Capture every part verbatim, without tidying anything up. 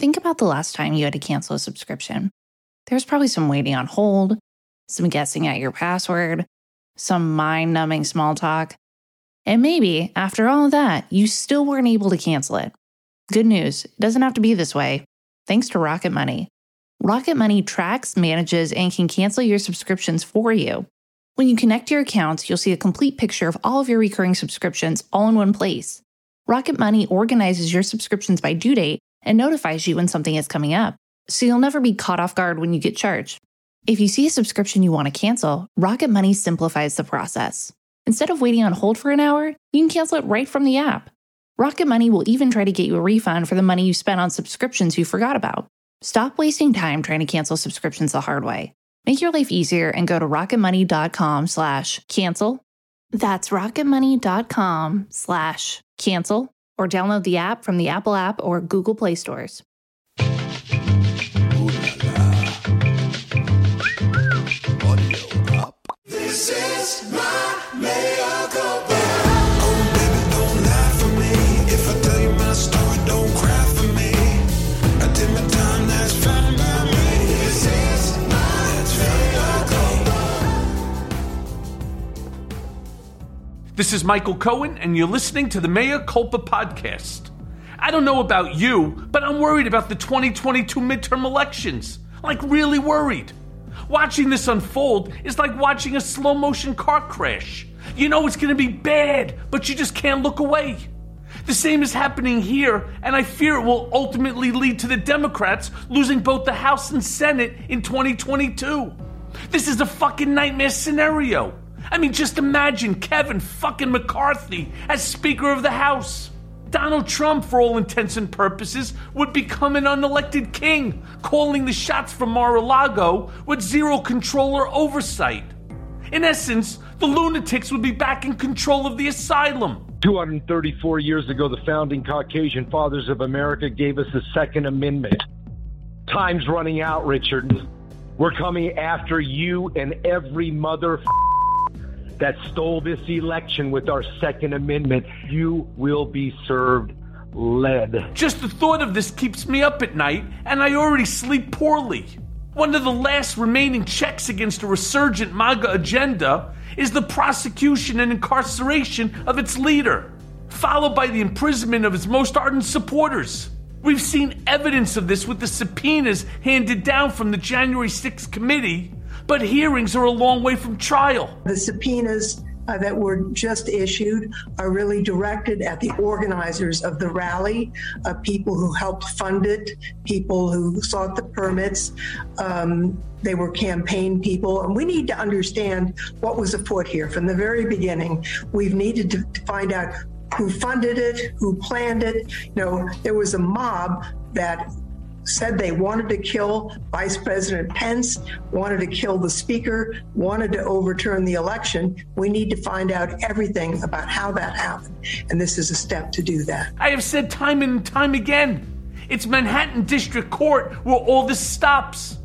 Think about the last time you had to cancel a subscription. There's probably some waiting on hold, some guessing at your password, some mind-numbing small talk. And maybe, after all of that, you still weren't able to cancel it. Good news, it doesn't have to be this way. Thanks to Rocket Money. Rocket Money tracks, manages, and can cancel your subscriptions for you. When you connect your accounts, you'll see a complete picture of all of your recurring subscriptions all in one place. Rocket Money organizes your subscriptions by due date and notifies you when something is coming up, so you'll never be caught off guard when you get charged. If you see a subscription you want to cancel, Rocket Money simplifies the process. Instead of waiting on hold for an hour, you can cancel it right from the app. Rocket Money will even try to get you a refund for the money you spent on subscriptions you forgot about. Stop wasting time trying to cancel subscriptions the hard way. Make your life easier and go to rocketmoney.com slash cancel. That's rocketmoney.com slash cancel, or download the app from the Apple app or Google Play stores. This is my mea culpa. Oh, baby, don't lie for me. If I tell you my story, don't cry for me. I did my time, that's fine by me. This is my mea culpa. This is Michael Cohen, and you're listening to the Mea Culpa podcast. I don't know about you, but I'm worried about the twenty twenty-two midterm elections. Like, really worried. Watching this unfold is like watching a slow-motion car crash. You know it's going to be bad, but you just can't look away. The same is happening here, and I fear it will ultimately lead to the Democrats losing both the House and Senate in twenty twenty-two. This is a fucking nightmare scenario. I mean, just imagine Kevin fucking McCarthy as Speaker of the House. Donald Trump, for all intents and purposes, would become an unelected king, calling the shots from Mar-a-Lago with zero control or oversight. In essence, the lunatics would be back in control of the asylum. two hundred thirty-four years ago, the founding Caucasian fathers of America gave us the Second Amendment. Time's running out, Richard. We're coming after you and every mother that stole this election with our Second Amendment. You will be served lead. Just the thought of this keeps me up at night, and I already sleep poorly. One of the last remaining checks against a resurgent MAGA agenda is the prosecution and incarceration of its leader, followed by the imprisonment of his most ardent supporters. We've seen evidence of this with the subpoenas handed down from the January sixth committee, but hearings are a long way from trial. The subpoenas uh, that were just issued are really directed at the organizers of the rally, uh, people who helped fund it, people who sought the permits. Um, they were campaign people. And we need to understand what was afoot here. From the very beginning, we've needed to, to find out who funded it, who planned it. You know, there was a mob that said they wanted to kill Vice President Pence, wanted to kill the speaker, wanted to overturn the election. We need to find out everything about how that happened. And this is a step to do that. I have said time and time again, it's Manhattan District Court where all this stops.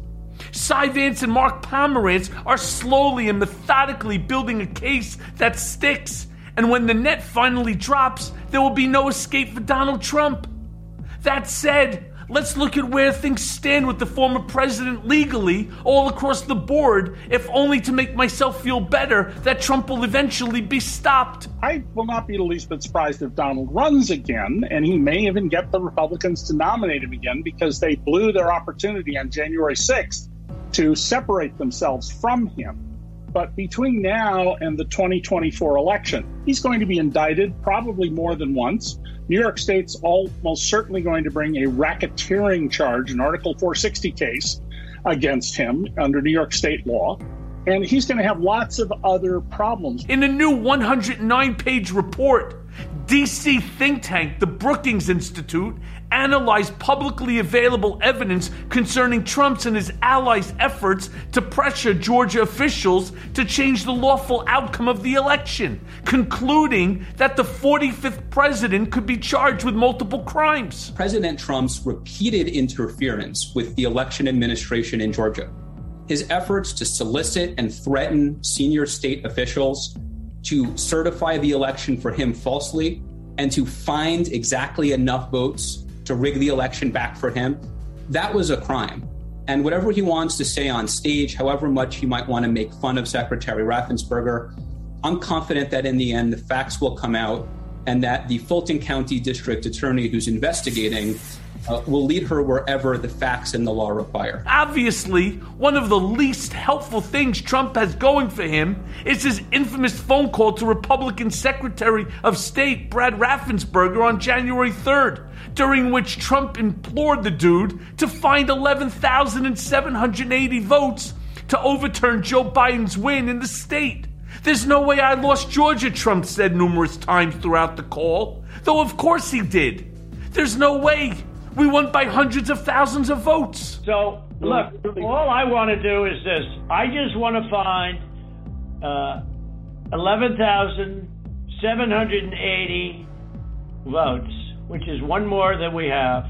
Cy Vance and Mark Pomerantz are slowly and methodically building a case that sticks. And when the net finally drops, there will be no escape for Donald Trump. That said, let's look at where things stand with the former president legally all across the board, if only to make myself feel better that Trump will eventually be stopped. I will not be the least bit surprised if Donald runs again, and he may even get the Republicans to nominate him again because they blew their opportunity on January sixth to separate themselves from him. But between now and the twenty twenty-four election, he's going to be indicted probably more than once. New York State's almost certainly going to bring a racketeering charge, an Article four sixty case against him under New York State law. And he's going to have lots of other problems. In a new one hundred nine page report, D C think tank, the Brookings Institute, analyzed publicly available evidence concerning Trump's and his allies' efforts to pressure Georgia officials to change the lawful outcome of the election, concluding that the forty-fifth president could be charged with multiple crimes. President Trump's repeated interference with the election administration in Georgia, his efforts to solicit and threaten senior state officials to certify the election for him falsely and to find exactly enough votes to rig the election back for him, that was a crime. And whatever he wants to say on stage, however much he might want to make fun of Secretary Raffensperger, I'm confident that in the end, the facts will come out and that the Fulton County District Attorney who's investigating uh, will lead her wherever the facts and the law require. Obviously, one of the least helpful things Trump has going for him is his infamous phone call to Republican Secretary of State Brad Raffensperger on January third, during which Trump implored the dude to find eleven thousand seven hundred eighty votes to overturn Joe Biden's win in the state. There's no way I lost Georgia, Trump said numerous times throughout the call, though of course he did. There's no way. We won by hundreds of thousands of votes. So, look, all I want to do is this. I just want to find uh, eleven thousand seven hundred eighty votes, which is one more than we have,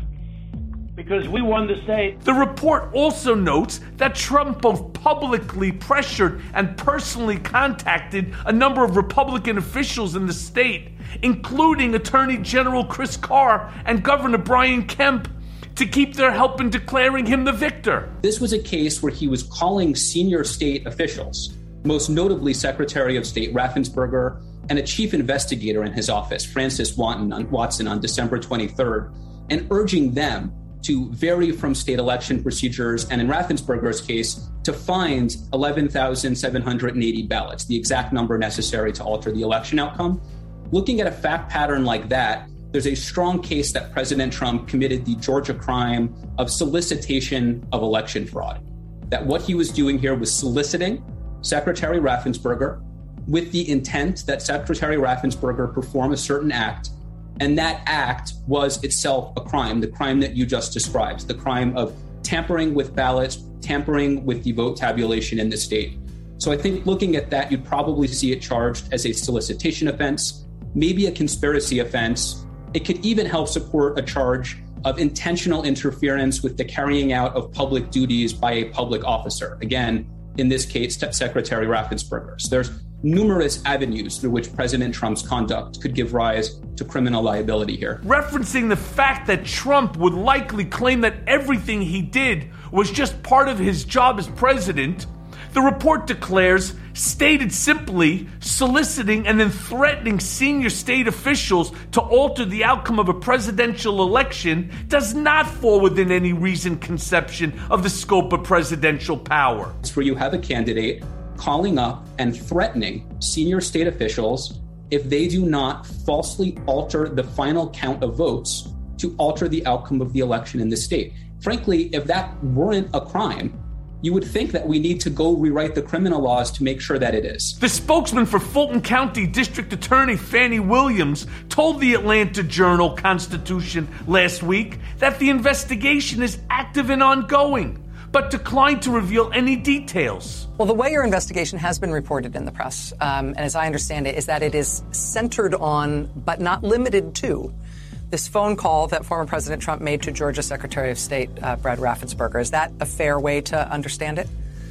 because we won the state. The report also notes that Trump both publicly pressured and personally contacted a number of Republican officials in the state, including Attorney General Chris Carr and Governor Brian Kemp, to keep their help in declaring him the victor. This was a case where he was calling senior state officials, most notably Secretary of State Raffensperger and a chief investigator in his office, Francis Watson, on December twenty-third, and urging them to vary from state election procedures, and in Raffensperger's case, to find eleven thousand seven hundred eighty ballots, the exact number necessary to alter the election outcome. Looking at a fact pattern like that, there's a strong case that President Trump committed the Georgia crime of solicitation of election fraud, that what he was doing here was soliciting Secretary Raffensperger with the intent that Secretary Raffensperger perform a certain act, and that act was itself a crime, the crime that you just described, the crime of tampering with ballots, tampering with the vote tabulation in the state. So I think looking at that, you'd probably see it charged as a solicitation offense, maybe a conspiracy offense. It could even help support a charge of intentional interference with the carrying out of public duties by a public officer. Again, in this case, Secretary Raffensperger. So there's numerous avenues through which President Trump's conduct could give rise to criminal liability here. Referencing the fact that Trump would likely claim that everything he did was just part of his job as president, the report declares, stated simply, soliciting and then threatening senior state officials to alter the outcome of a presidential election does not fall within any reasoned conception of the scope of presidential power. It's where you have a candidate calling up and threatening senior state officials if they do not falsely alter the final count of votes to alter the outcome of the election in the state. Frankly, if that weren't a crime, you would think that we need to go rewrite the criminal laws to make sure that it is. The spokesman for Fulton County District Attorney Fannie Williams told the Atlanta Journal-Constitution last week that the investigation is active and ongoing, but declined to reveal any details. Well, the way your investigation has been reported in the press, um, and as I understand it, is that it is centered on, but not limited to, this phone call that former President Trump made to Georgia Secretary of State uh, Brad Raffensperger. Is that a fair way to understand it?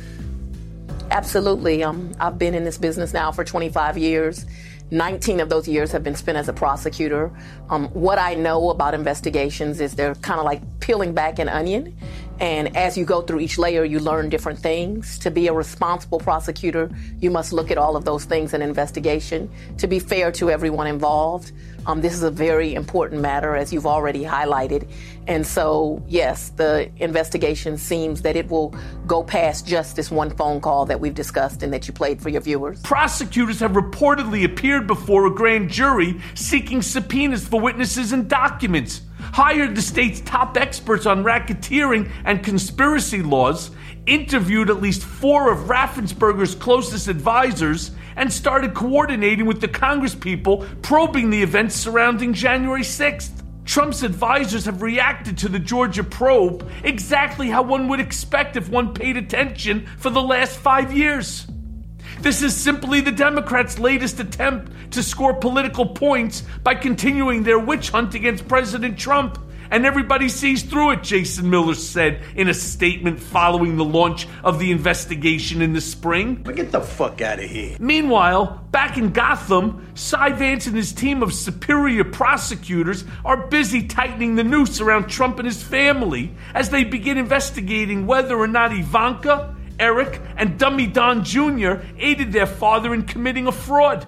Absolutely. Um, I've been in this business now for twenty-five years. nineteen of those years have been spent as a prosecutor. Um, what I know about investigations is they're kind of like peeling back an onion. And as you go through each layer, you learn different things. To be a responsible prosecutor, you must look at all of those things in investigation. To be fair to everyone involved, um, this is a very important matter, as you've already highlighted. And so, yes, the investigation seems that it will go past just this one phone call that we've discussed and that you played for your viewers. Prosecutors have reportedly appeared before a grand jury seeking subpoenas for witnesses and documents, hired the state's top experts on racketeering and conspiracy laws, interviewed at least four of Raffensperger's closest advisors, and started coordinating with the congresspeople probing the events surrounding January sixth. Trump's advisors have reacted to the Georgia probe exactly how one would expect if one paid attention for the last five years. This is simply the Democrats' latest attempt to score political points by continuing their witch hunt against President Trump and everybody sees through it, Jason Miller said in a statement following the launch of the investigation in the spring. Get the fuck out of here. Meanwhile, back in Gotham, Cy Vance and his team of superior prosecutors are busy tightening the noose around Trump and his family as they begin investigating whether or not Ivanka, Eric, and Dummy Don Junior aided their father in committing a fraud.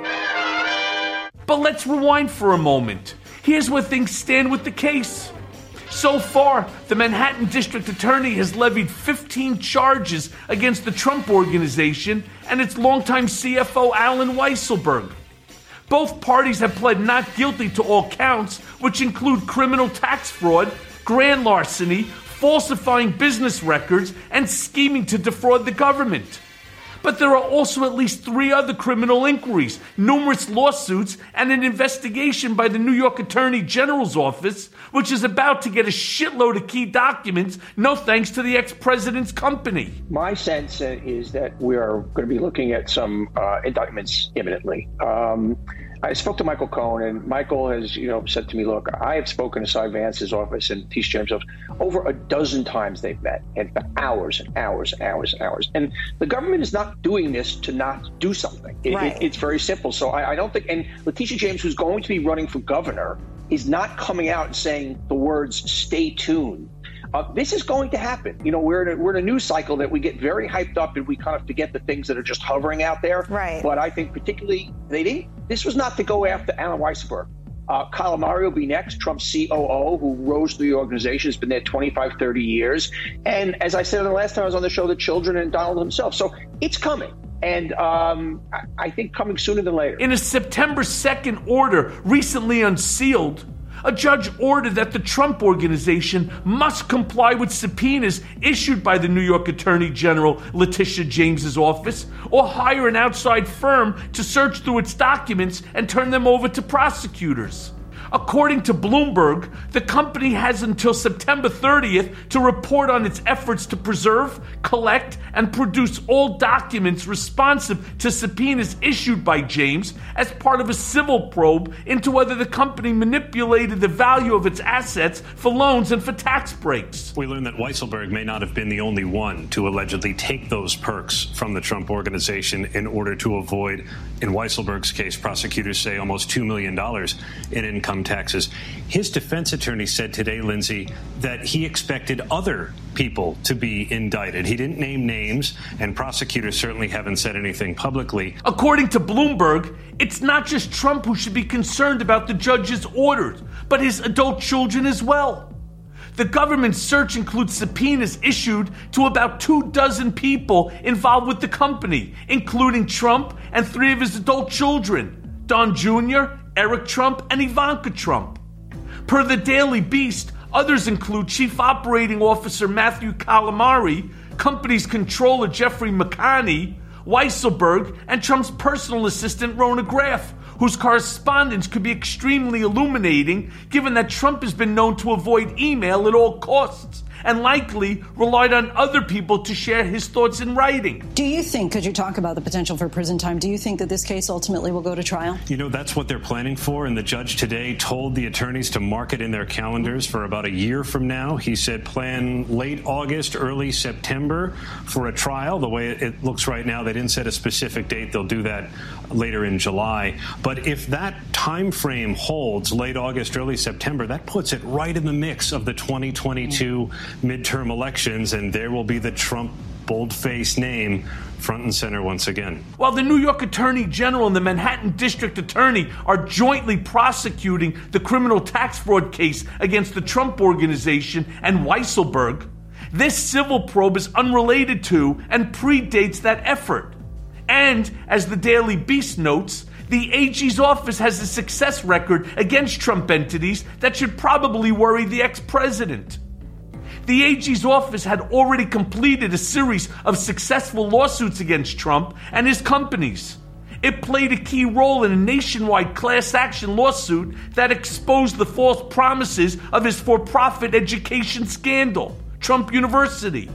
But let's rewind for a moment. Here's where things stand with the case. So far, the Manhattan District Attorney has levied fifteen charges against the Trump Organization and its longtime C F O, Alan Weisselberg. Both parties have pled not guilty to all counts, which include criminal tax fraud, grand larceny, falsifying business records, and scheming to defraud the government. But there are also at least three other criminal inquiries, numerous lawsuits, and an investigation by the New York Attorney General's office, which is about to get a shitload of key documents, no thanks to the ex-president's company. My sense is that we are going to be looking at some uh, indictments imminently. Um, I spoke to Michael Cohen, and Michael has, you know, said to me, look, I have spoken to Cy Vance's office and T. James' office over a dozen times. They've met, and for hours and hours and hours and hours. And the government is not doing this to not do something. It, right. it, it's very simple. So I, I don't think, and Letitia James, who's going to be running for governor, is not coming out and saying the words, stay tuned. Uh, this is going to happen. You know, we're in, a, we're in a news cycle that we get very hyped up and we kind of forget the things that are just hovering out there. Right. But I think particularly, they didn't, this was not to go after Alan Weisselberg. Uh, Calamari will be next, Trump's C O O, who rose through the organization, has been there twenty-five, thirty years. And as I said the last time I was on the show, the children and Donald himself. So it's coming. And um, I, I think coming sooner than later. In a September second order recently unsealed, a judge ordered that the Trump Organization must comply with subpoenas issued by the New York Attorney General Letitia James's office, or hire an outside firm to search through its documents and turn them over to prosecutors. According to Bloomberg, the company has until September thirtieth to report on its efforts to preserve, collect, and produce all documents responsive to subpoenas issued by James as part of a civil probe into whether the company manipulated the value of its assets for loans and for tax breaks. We learned that Weisselberg may not have been the only one to allegedly take those perks from the Trump Organization in order to avoid, in Weisselberg's case, prosecutors say almost two million dollars in income taxes. His defense attorney said today, Lindsay, that he expected other people to be indicted. He didn't name names, and prosecutors certainly haven't said anything publicly. According to Bloomberg, it's not just Trump who should be concerned about the judge's orders, but his adult children as well. The government search includes subpoenas issued to about two dozen people involved with the company, including Trump and three of his adult children, Don Junior, Eric Trump, and Ivanka Trump. Per the Daily Beast, others include Chief Operating Officer Matthew Calamari, company's controller Jeffrey McConney, Weisselberg, and Trump's personal assistant Rona Graff, whose correspondence could be extremely illuminating given that Trump has been known to avoid email at all costs and likely relied on other people to share his thoughts in writing. Do you think, because you talk about the potential for prison time, do you think that this case ultimately will go to trial? You know, that's what they're planning for, and the judge today told the attorneys to mark it in their calendars for about a year from now. He said plan late August, early September for a trial. The way it looks right now, they didn't set a specific date. They'll do that later in July. But if that time frame holds, late August, early September, that puts it right in the mix of the twenty twenty-two midterm elections, and there will be the Trump bold-faced name front and center once again. While the New York Attorney General and the Manhattan District Attorney are jointly prosecuting the criminal tax fraud case against the Trump Organization and Weisselberg, this civil probe is unrelated to and predates that effort. And, as the Daily Beast notes, the A G's office has a success record against Trump entities that should probably worry the ex-president. The A G's office had already completed a series of successful lawsuits against Trump and his companies. It played a key role in a nationwide class action lawsuit that exposed the false promises of his for-profit education scandal, Trump University.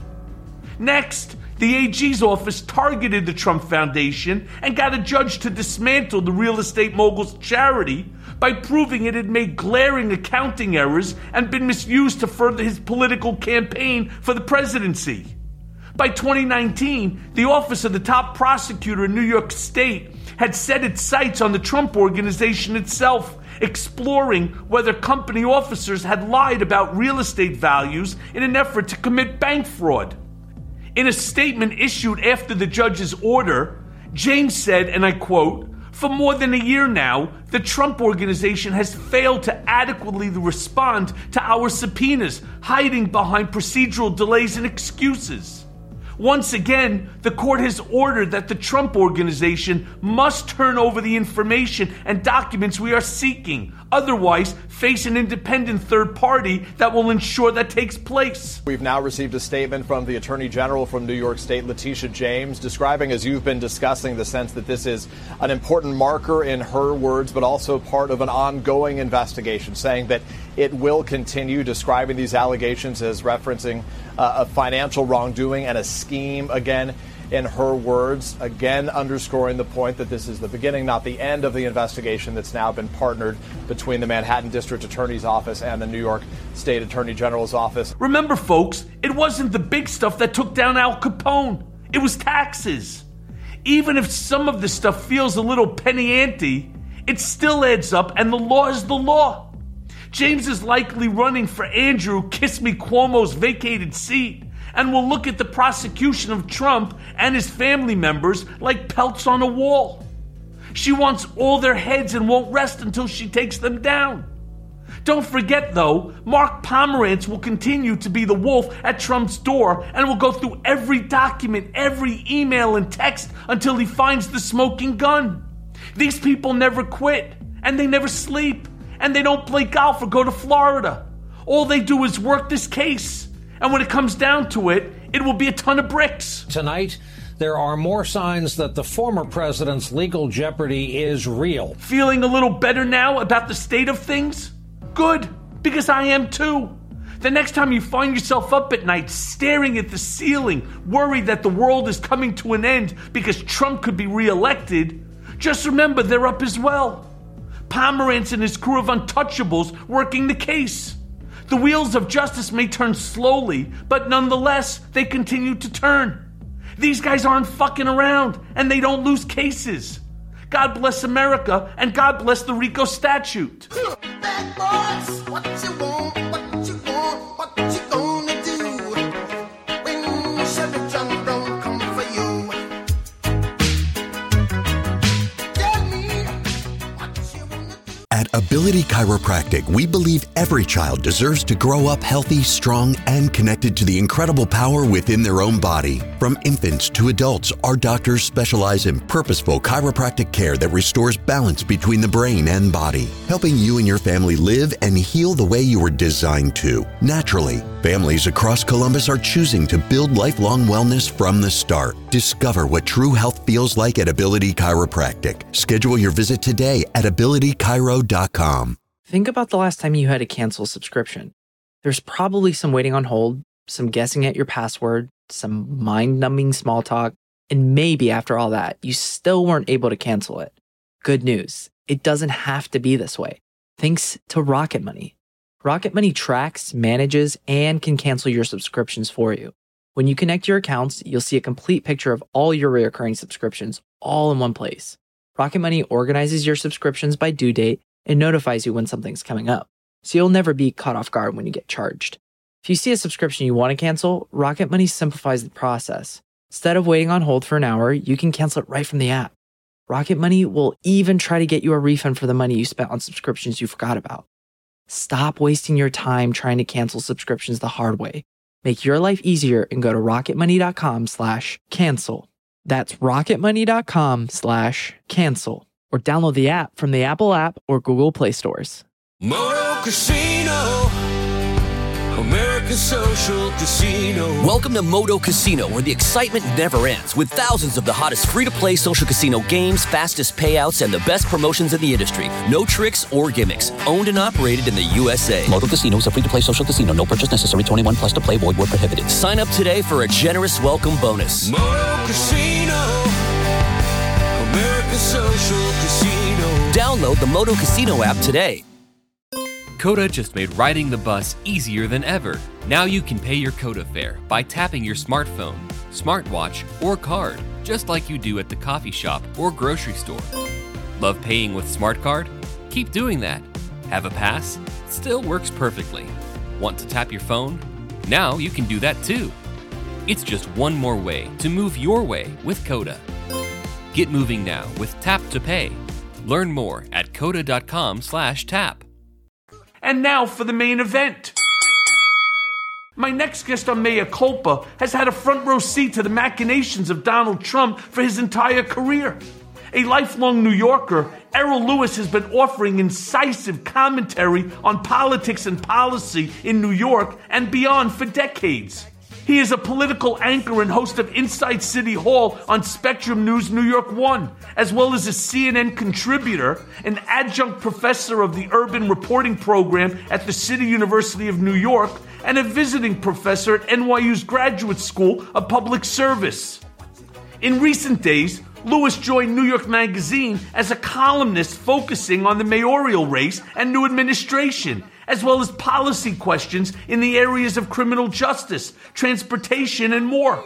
Next, the A G's office targeted the Trump Foundation and got a judge to dismantle the real estate mogul's charity by proving it had made glaring accounting errors and been misused to further his political campaign for the presidency. By twenty nineteen, the office of the top prosecutor in New York State had set its sights on the Trump Organization itself, exploring whether company officers had lied about real estate values in an effort to commit bank fraud. In a statement issued after the judge's order, James said, and I quote, "For more than a year now, the Trump Organization has failed to adequately respond to our subpoenas, hiding behind procedural delays and excuses. Once again, the court has ordered that the Trump Organization must turn over the information and documents we are seeking, otherwise face an independent third party that will ensure that takes place." We've now received a statement from the Attorney General from New York State, Letitia James, describing, as you've been discussing, the sense that this is an important marker, in her words, but also part of an ongoing investigation, saying that it will continue, describing these allegations as referencing uh, a financial wrongdoing and a scheme, again, in her words, again underscoring the point that this is the beginning, not the end of the investigation that's now been partnered between the Manhattan District Attorney's Office and the New York State Attorney General's Office. Remember, folks, it wasn't the big stuff that took down Al Capone. It was taxes. Even if some of this stuff feels a little penny ante, it still adds up, and the law is the law. James is likely running for Andrew Kiss Me Cuomo's vacated seat, and will look at the prosecution of Trump and his family members like pelts on a wall. She wants all their heads and won't rest until she takes them down. Don't forget, though, Mark Pomerantz will continue to be the wolf at Trump's door and will go through every document, every email and text until he finds the smoking gun. These people never quit, and they never sleep, and they don't play golf or go to Florida. All they do is work this case. And when it comes down to it, it will be a ton of bricks. Tonight, there are more signs that the former president's legal jeopardy is real. Feeling a little better now about the state of things? Good, because I am too. The next time you find yourself up at night staring at the ceiling, worried that the world is coming to an end because Trump could be reelected, just remember they're up as well. Pomerantz and his crew of untouchables working the case. The wheels of justice may turn slowly, but nonetheless, they continue to turn. These guys aren't fucking around, and they don't lose cases. God bless America, and God bless the RICO statute. Bad boys, what you want, what you want, what you gonna do when Chevy John Brown come for you? Tell me what you wanna do. At Ability Chiropractic, we believe every child deserves to grow up healthy, strong, and connected to the incredible power within their own body. From infants to adults, our doctors specialize in purposeful chiropractic care that restores balance between the brain and body, helping you and your family live and heal the way you were designed to, naturally. Families across Columbus are choosing to build lifelong wellness from the start. Discover what true health feels like at Ability Chiropractic. Schedule your visit today at ability chiro dot com. Think about the last time you had to cancel a subscription. There's probably some waiting on hold, some guessing at your password, some mind-numbing small talk, and maybe after all that, you still weren't able to cancel it. Good news, it doesn't have to be this way. Thanks to Rocket Money. Rocket Money tracks, manages, and can cancel your subscriptions for you. When you connect your accounts, you'll see a complete picture of all your recurring subscriptions all in one place. Rocket Money organizes your subscriptions by due date and notifies you when something's coming up, so you'll never be caught off guard when you get charged. If you see a subscription you want to cancel, Rocket Money simplifies the process. Instead of waiting on hold for an hour, you can cancel it right from the app. Rocket Money will even try to get you a refund for the money you spent on subscriptions you forgot about. Stop wasting your time trying to cancel subscriptions the hard way. Make your life easier and go to rocketmoney.com slash cancel. That's rocketmoney.com slash cancel. Or download the app from the Apple app or Google Play stores. Moto Casino, America's social casino. Welcome to Moto Casino, where the excitement never ends, with thousands of the hottest free-to-play social casino games, fastest payouts, and the best promotions in the industry. No tricks or gimmicks. Owned and operated in the U S A. Moto Casino is a free-to-play social casino. No purchase necessary. twenty-one plus to play. Void where prohibited. Sign up today for a generous welcome bonus. Moto Casino, America's social casino. Download the Moto Casino app today. Coda just made riding the bus easier than ever. Now you can pay your Coda fare by tapping your smartphone, smartwatch, or card, just like you do at the coffee shop or grocery store. Love paying with Smart Card? Keep doing that. Have a pass? Still works perfectly. Want to tap your phone? Now you can do that too. It's just one more way to move your way with Coda. Get moving now with Tap to Pay. Learn more at coda.com slash tap. And now for the main event. My next guest on Mea Culpa has had a front row seat to the machinations of Donald Trump for his entire career. A lifelong New Yorker, Errol Louis has been offering incisive commentary on politics and policy in New York and beyond for decades. He is a political anchor and host of Inside City Hall on Spectrum News New York One, as well as a C N N contributor, an adjunct professor of the Urban Reporting Program at the City University of New York, and a visiting professor at N Y U's Graduate School of Public Service. In recent days, Louis joined New York Magazine as a columnist focusing on the mayoral race and new administration, as well as policy questions in the areas of criminal justice, transportation, and more.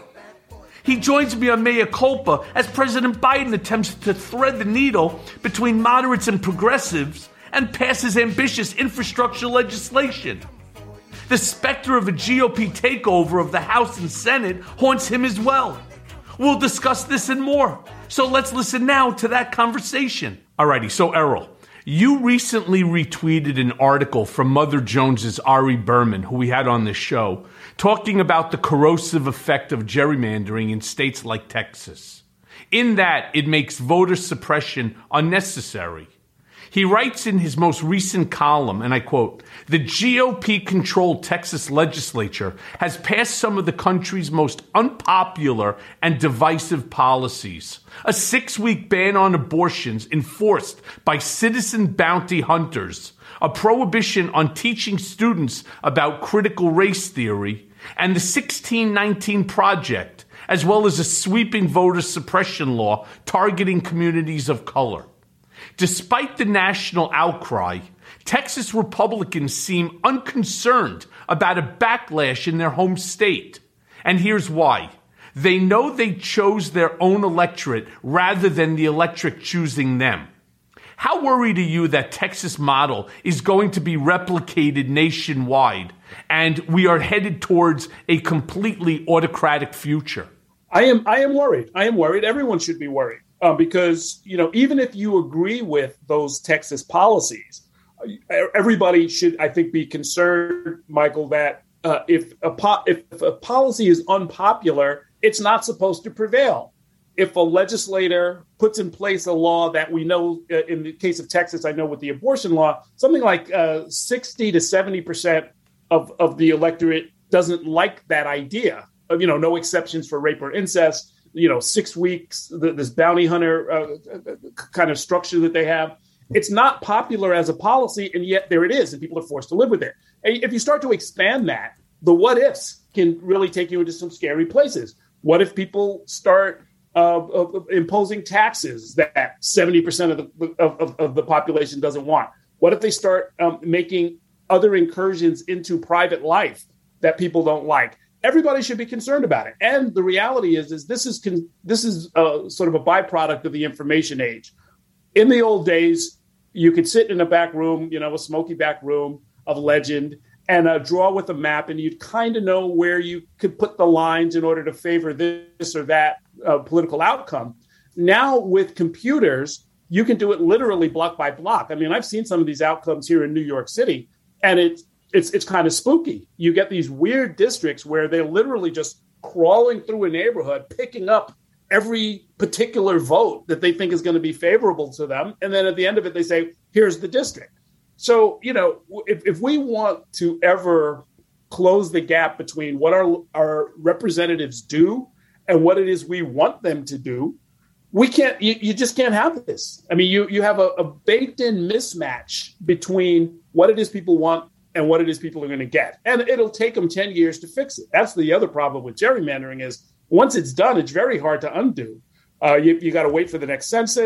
He joins me on Mea Culpa as President Biden attempts to thread the needle between moderates and progressives and passes ambitious infrastructure legislation. The specter of a G O P takeover of the House and Senate haunts him as well. We'll discuss this and more. So let's listen now to that conversation. Alrighty, so Errol, you recently retweeted an article from Mother Jones's Ari Berman, who we had on this show, talking about the corrosive effect of gerrymandering in states like Texas. In that, it makes voter suppression unnecessary. He writes in his most recent column, and I quote, "The G O P-controlled Texas legislature has passed some of the country's most unpopular and divisive policies. A six-week ban on abortions enforced by citizen bounty hunters, a prohibition on teaching students about critical race theory, and the sixteen nineteen Project, as well as a sweeping voter suppression law targeting communities of color. Despite the national outcry, Texas Republicans seem unconcerned about a backlash in their home state. And here's why. They know they chose their own electorate rather than the electorate choosing them. How worried are you that Texas model is going to be replicated nationwide and we are headed towards a completely autocratic future? I am I am worried. I am worried. Everyone should be worried. Um, because, you know, even if you agree with those Texas policies, everybody should, I think, be concerned, Michael, that uh, if, a po- if a policy is unpopular, it's not supposed to prevail. If a legislator puts in place a law that we know, uh, in the case of Texas, I know with the abortion law, something like uh, sixty to seventy percent of, of the electorate doesn't like that idea of, you know, no exceptions for rape or incest. You know, six weeks, the, this bounty hunter uh, kind of structure that they have. It's not popular as a policy, and yet there it is, and people are forced to live with it. And if you start to expand that, the what ifs can really take you into some scary places. What if people start uh, uh, imposing taxes that seventy percent of the, of, of the population doesn't want? What if they start um, making other incursions into private life that people don't like? Everybody should be concerned about it. And the reality is, is this is con- this is a, sort of a byproduct of the information age. In the old days, you could sit in a back room, you know, a smoky back room of legend, and uh, draw with a map, and you'd kind of know where you could put the lines in order to favor this or that uh, political outcome. Now with computers, you can do it literally block by block. I mean, I've seen some of these outcomes here in New York City, and it's It's it's kind of spooky. You get these weird districts where they're literally just crawling through a neighborhood, picking up every particular vote that they think is going to be favorable to them. And then at the end of it, they say, here's the district. So, you know, if, if we want to ever close the gap between what our, our representatives do and what it is we want them to do, we can't, you, you just can't have this. I mean, you, you have a, a baked in mismatch between what it is people want and what it is people are going to get. And it'll take them ten years to fix it. That's the other problem with gerrymandering is once it's done, it's very hard to undo. Uh, you you got to wait for the next census.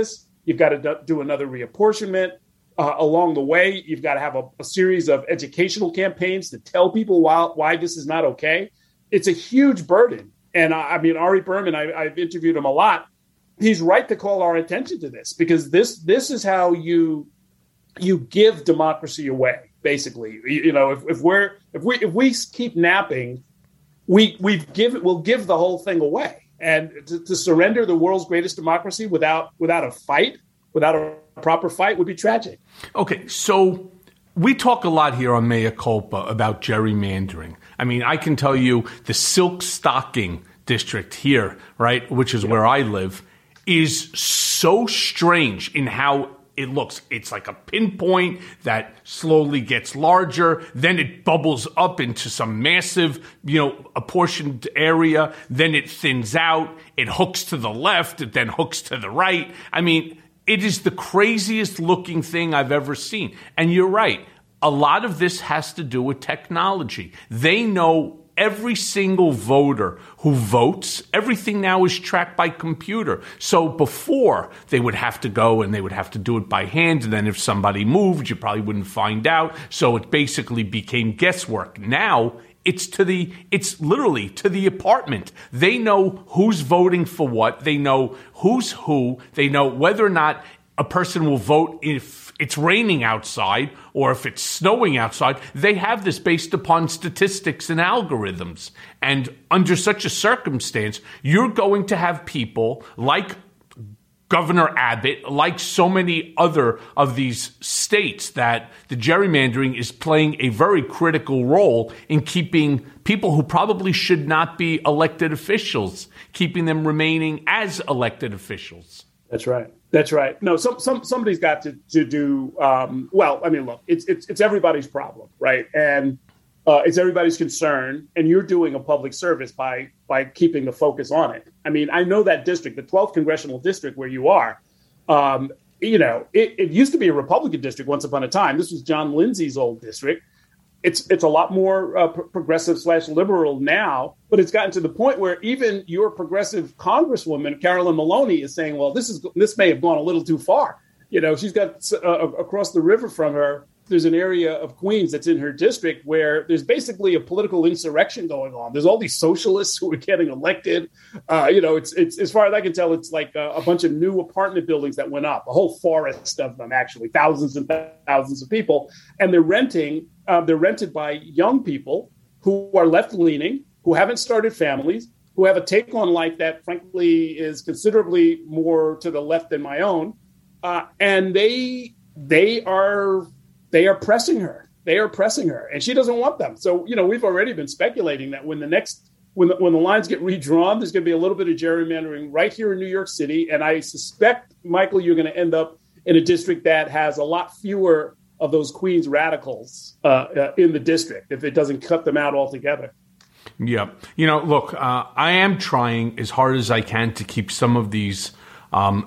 You've got to do another reapportionment. Uh, along the way, you've got to have a, a series of educational campaigns to tell people why, why this is not okay. It's a huge burden. And I, I mean, Ari Berman, I, I've interviewed him a lot. He's right to call our attention to this, because this this is how you you give democracy away. Basically, you, you know, if, if we're if we if we keep napping, we we give we'll give the whole thing away. And to, to surrender the world's greatest democracy without without a fight, without a proper fight, would be tragic. Okay, so we talk a lot here on Mea Culpa about gerrymandering. I mean, I can tell you the Silk Stocking district here, right, which is where I live, is so strange in how it looks. It's like a pinpoint that slowly gets larger, then it bubbles up into some massive, you know, apportioned area, then it thins out, it hooks to the left, it then hooks to the right. I mean, it is the craziest looking thing I've ever seen. And you're right, a lot of this has to do with technology. They know every single voter who votes. Everything now is tracked by computer. So before, they would have to go and they would have to do it by hand. And then if somebody moved, you probably wouldn't find out. So it basically became guesswork. Now it's to the, it's literally to the apartment. They know who's voting for what. They know who's who. They know whether or not a person will vote if it's raining outside or if it's snowing outside. They have this based upon statistics and algorithms. And under such a circumstance, you're going to have people like Governor Abbott, like so many other of these states, that the gerrymandering is playing a very critical role in keeping people who probably should not be elected officials, keeping them remaining as elected officials. That's right. That's right. No, some, some somebody's got to to do um, well. I mean, look, it's it's it's everybody's problem, right? And uh, it's everybody's concern. And you're doing a public service by by keeping the focus on it. I mean, I know that district, the twelfth congressional district where you are. Um, you know, it, it used to be a Republican district once upon a time. This was John Lindsay's old district. It's it's a lot more uh, progressive slash liberal now, but it's gotten to the point where even your progressive Congresswoman, Carolyn Maloney, is saying, well, this is this may have gone a little too far. You know, she's got uh, across the river from her, there's an area of Queens that's in her district where there's basically a political insurrection going on. There's all these socialists who are getting elected. Uh, you know, it's it's as far as I can tell, it's like a, a bunch of new apartment buildings that went up, a whole forest of them, actually, thousands and thousands of people. And they're renting. Uh, they're rented by young people who are left-leaning, who haven't started families, who have a take on life that, frankly, is considerably more to the left than my own. Uh, and they they are they are pressing her. They are pressing her, and she doesn't want them. So, you know, we've already been speculating that when the next when the, when the lines get redrawn, there's going to be a little bit of gerrymandering right here in New York City. And I suspect, Michael, you're going to end up in a district that has a lot fewer of those Queens radicals uh, uh, in the district if it doesn't cut them out altogether. Yeah. You know, look, uh, I am trying as hard as I can to keep some of these um,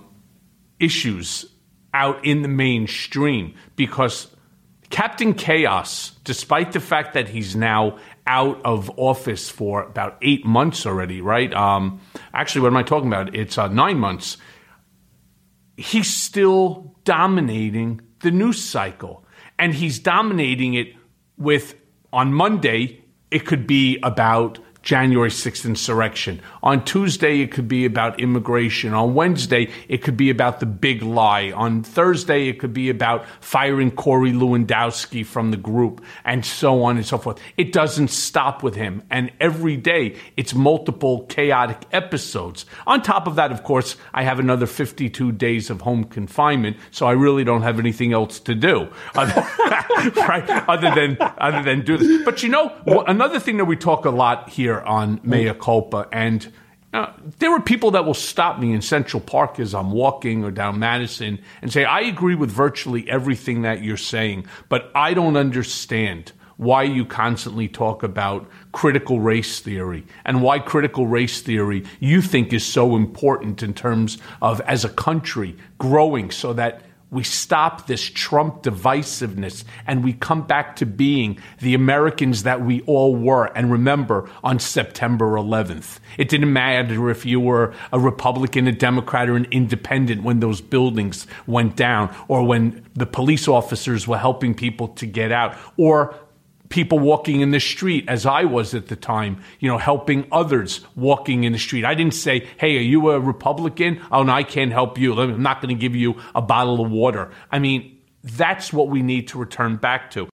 issues out in the mainstream, because Captain Chaos, despite the fact that he's now out of office for about eight months already, right? Um, actually, what am I talking about? It's uh, nine months. He's still dominating the news cycle. And he's dominating it with, on Monday, it could be about January sixth insurrection. On Tuesday, it could be about immigration. On Wednesday, it could be about the big lie. On Thursday, it could be about firing Corey Lewandowski from the group, and so on and so forth. It doesn't stop with him. And every day, it's multiple chaotic episodes. On top of that, of course, I have another fifty-two days of home confinement, so I really don't have anything else to do other, right? other than other than do this. But you know, another thing that we talk a lot here on Mea Culpa, and uh, there are people that will stop me in Central Park as I'm walking or down Madison and say, I agree with virtually everything that you're saying, but I don't understand why you constantly talk about critical race theory and why critical race theory you think is so important in terms of, as a country, growing so that we stop this Trump divisiveness and we come back to being the Americans that we all were. And remember, on September eleventh, it didn't matter if you were a Republican, a Democrat, or an independent when those buildings went down, or when the police officers were helping people to get out, or people walking in the street, as I was at the time, you know, helping others walking in the street. I didn't say, hey, are you a Republican? Oh, no, I can't help you. I'm not going to give you a bottle of water. I mean, that's what we need to return back to.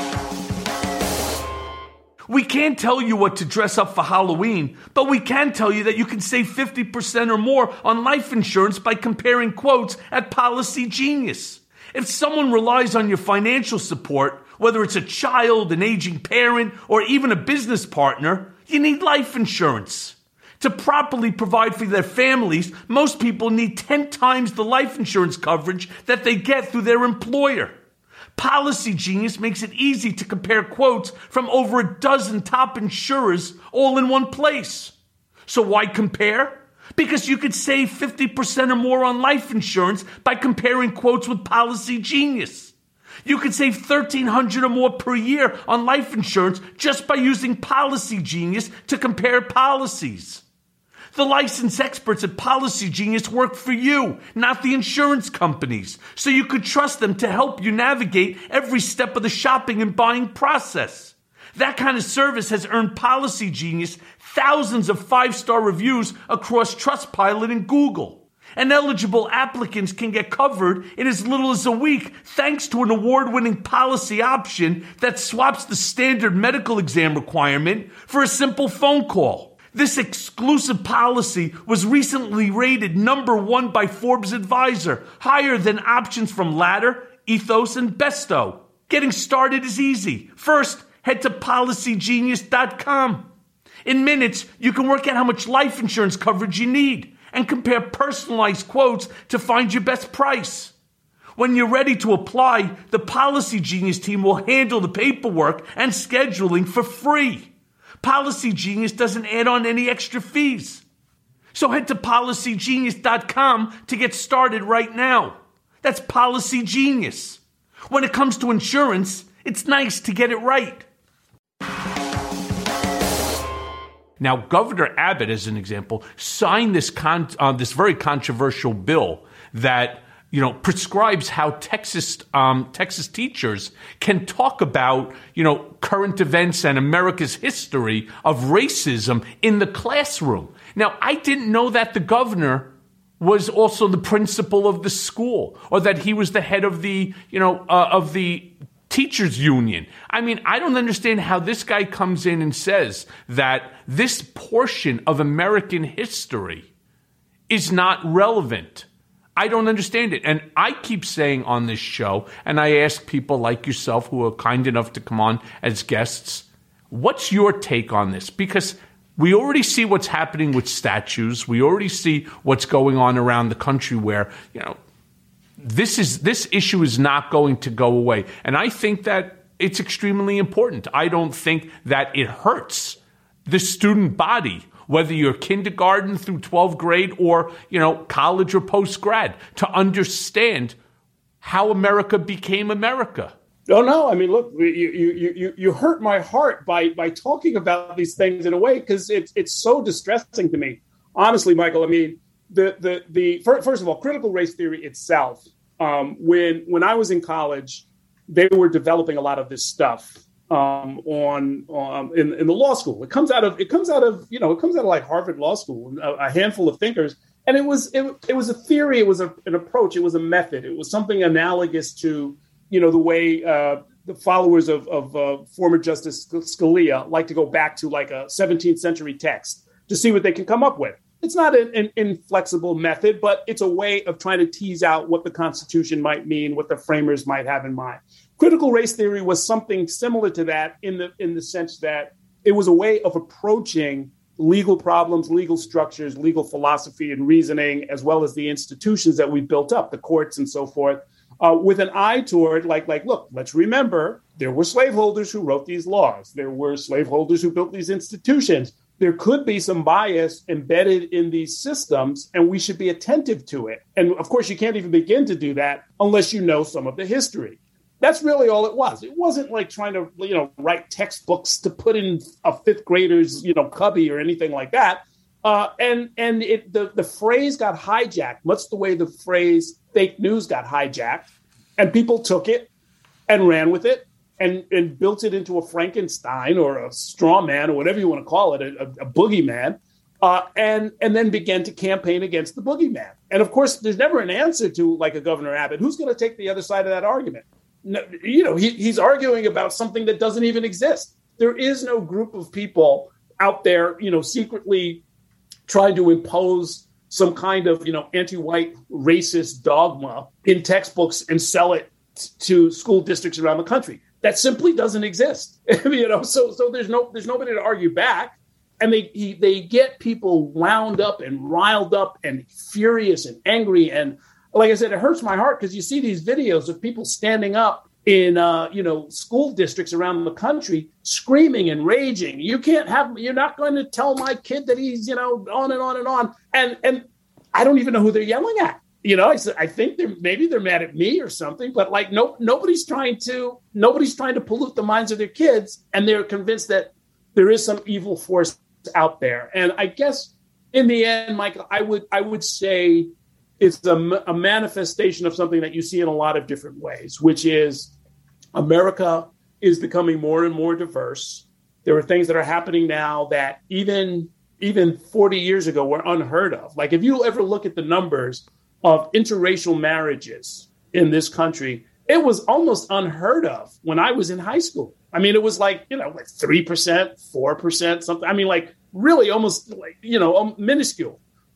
We can't tell you what to dress up for Halloween, but we can tell you that you can save fifty percent or more on life insurance by comparing quotes at Policy Genius. If someone relies on your financial support, whether it's a child, an aging parent, or even a business partner, you need life insurance. To properly provide for their families, most people need ten times the life insurance coverage that they get through their employer. Policy Genius makes it easy to compare quotes from over a dozen top insurers all in one place. So why compare? Because you could save fifty percent or more on life insurance by comparing quotes with Policy Genius. You could save thirteen hundred dollars or more per year on life insurance just by using Policy Genius to compare policies. The licensed experts at Policy Genius work for you, not the insurance companies, so you could trust them to help you navigate every step of the shopping and buying process. That kind of service has earned Policy Genius thousands of five-star reviews across Trustpilot and Google. And eligible applicants can get covered in as little as a week thanks to an award-winning policy option that swaps the standard medical exam requirement for a simple phone call. This exclusive policy was recently rated number one by Forbes Advisor, higher than options from Ladder, Ethos, and Besto. Getting started is easy. First, head to policy genius dot com. In minutes, you can work out how much life insurance coverage you need and compare personalized quotes to find your best price. When you're ready to apply, the Policy Genius team will handle the paperwork and scheduling for free. Policy Genius doesn't add on any extra fees. So head to policy genius dot com to get started right now. That's Policy Genius. When it comes to insurance, it's nice to get it right. Now, Governor Abbott, as an example, signed this con- uh, this very controversial bill that, you know, prescribes how Texas um, Texas teachers can talk about, you know, current events and America's history of racism in the classroom. Now, I didn't know that the governor was also the principal of the school, or that he was the head of the, you know, uh, of the teachers union. I mean, I don't understand how this guy comes in and says that this portion of American history is not relevant. I don't understand it. And I keep saying on this show, and I ask people like yourself who are kind enough to come on as guests, what's your take on this? Because we already see what's happening with statues. We already see what's going on around the country where, you know, This is this issue is not going to go away. And I think that it's extremely important. I don't think that it hurts the student body, whether you're kindergarten through twelfth grade or, you know, college or post-grad, to understand how America became America. Oh, no. I mean, look, you you you you hurt my heart by by talking about these things in a way, because it's it's so distressing to me. Honestly, Michael, I mean, The the the first of all, critical race theory itself. Um, when when I was in college, they were developing a lot of this stuff um, on um, in in the law school. It comes out of it comes out of you know it comes out of like Harvard Law School, a, a handful of thinkers, and it was it, it was a theory. It was a, an approach. It was a method. It was something analogous to you know the way uh, the followers of of uh, former Justice Scalia like to go back to like a seventeenth century text to see what they can come up with. It's not an, an inflexible method, but it's a way of trying to tease out what the Constitution might mean, what the framers might have in mind. Critical race theory was something similar to that in the in the sense that it was a way of approaching legal problems, legal structures, legal philosophy and reasoning, as well as the institutions that we built up, the courts and so forth, uh, with an eye toward like, like, look, let's remember there were slaveholders who wrote these laws. There were slaveholders who built these institutions. there could be some bias embedded in these systems, and we should be attentive to it. And of course, you can't even begin to do that unless you know some of the history. That's really all it was. It wasn't like trying to, you know, write textbooks to put in a fifth grader's, you know, cubby or anything like that. Uh, and and it, the, the phrase got hijacked, much the way the phrase fake news got hijacked. And people took it and ran with it and, and built it into a Frankenstein or a straw man or whatever you want to call it, a, a boogeyman, uh, and, and then began to campaign against the boogeyman. And of course, there's never an answer to, like a Governor Abbott. Who's going to take the other side of that argument? No, you know, he, he's arguing about something that doesn't even exist. There is no group of people out there, you know, secretly trying to impose some kind of, you know, anti-white racist dogma in textbooks and sell it t- to school districts around the country. That simply doesn't exist. you know, so so there's no there's nobody to argue back, and they he, they get people wound up and riled up and furious and angry. And like I said, it hurts my heart because you see these videos of people standing up in, uh, you know, school districts around the country screaming and raging. You can't have, you're not going to tell my kid that he's, you know, on and on and on. And and I don't even know who they're yelling at. You know, I said, I think they're maybe they're mad at me or something, but like, no, nobody's trying to, nobody's trying to pollute the minds of their kids. And they're convinced that there is some evil force out there. And I guess in the end, Michael, I would, I would say, it's a, a manifestation of something that you see in a lot of different ways, which is America is becoming more and more diverse. There are things that are happening now that even, even forty years ago were unheard of. Like if you ever look at the numbers of interracial marriages in this country, it was almost unheard of when I was in high school. I mean, it was like, you know, like three percent, four percent, something. I mean, like really almost like, you know, minuscule.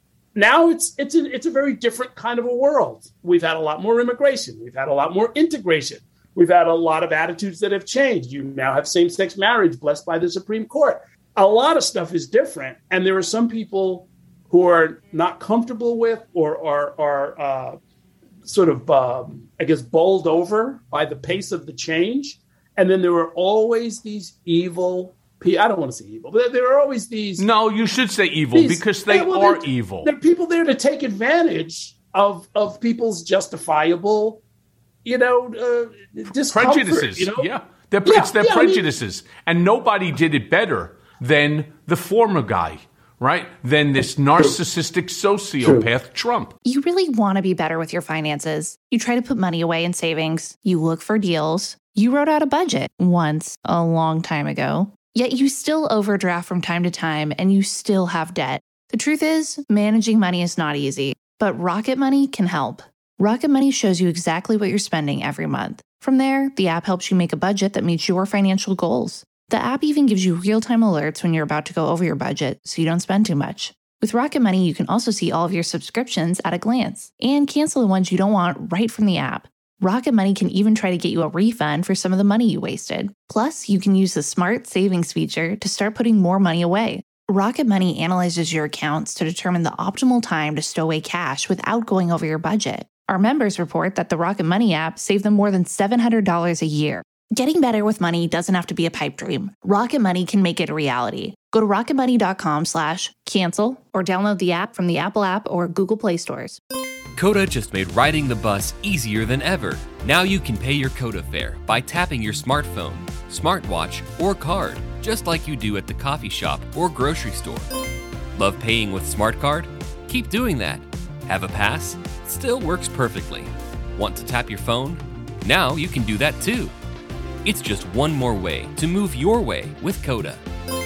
Now it's it's a, it's a very different kind of a world. We've had a lot more immigration. We've had a lot more integration. We've had a lot of attitudes that have changed. You now have same-sex marriage blessed by the Supreme Court. A lot of stuff is different. And there are some people who are not comfortable with or are, are uh, sort of, um, I guess, bowled over by the pace of the change. And then there are always these evil I don't want to say evil, but there are always these. No, you should say evil these, because they yeah, well, are evil. There are people there to take advantage of of people's justifiable, you know, uh, discomfort. Prejudices. You know? Yeah, they're, yeah, it's their yeah, prejudices, I mean, and nobody did it better than the former guy, right? Than this narcissistic sociopath, Trump. You really want to be better with your finances. You try to put money away in savings. You look for deals. You wrote out a budget once a long time ago. Yet you still overdraft from time to time and you still have debt. The truth is, managing money is not easy, but Rocket Money can help. Rocket Money shows you exactly what you're spending every month. From there, the app helps you make a budget that meets your financial goals. The app even gives you real-time alerts when you're about to go over your budget so you don't spend too much. With Rocket Money, you can also see all of your subscriptions at a glance and cancel the ones you don't want right from the app. Rocket Money can even try to get you a refund for some of the money you wasted. Plus, you can use the Smart Savings feature to start putting more money away. Rocket Money analyzes your accounts to determine the optimal time to stow away cash without going over your budget. Our members report that the Rocket Money app saved them more than seven hundred dollars a year. Getting better with money doesn't have to be a pipe dream. Rocket Money can make it a reality. Go to rocketmoney.com slash cancel or download the app from the Apple app or Google Play stores. Coda just made riding the bus easier than ever. Now you can pay your Coda fare by tapping your smartphone, smartwatch, or card, just like you do at the coffee shop or grocery store. Love paying with Smart Card? Keep doing that. Have a pass? Still works perfectly. Want to tap your phone? Now you can do that too. It's just one more way to move your way with Coda.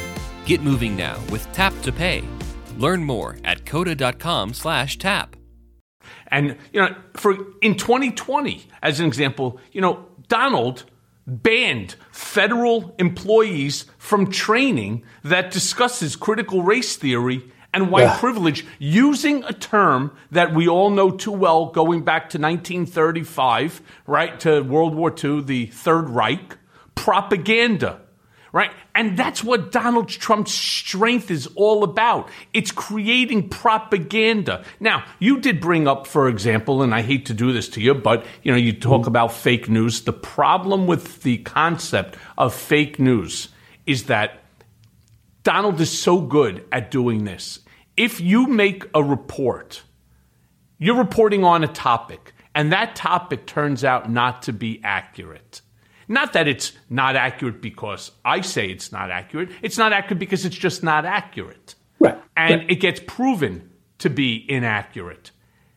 Get moving now with Tap to Pay. Learn more at coda.com slash tap. And, you know, for in twenty twenty, as an example, you know, Donald banned federal employees from training that discusses critical race theory and white yeah. privilege using a term that we all know too well going back to nineteen thirty-five, right, to World War Two, the Third Reich, propaganda. Right? And that's what Donald Trump's strength is all about. It's creating propaganda. Now, you did bring up, for example, and I hate to do this to you, but, you know, you talk about fake news. The problem with the concept of fake news is that Donald is so good at doing this. If you make a report, you're reporting on a topic, and that topic turns out not to be accurate. Not that it's not accurate because I say it's not accurate. It's not accurate because it's just not accurate. Right. And right. it gets proven to be inaccurate.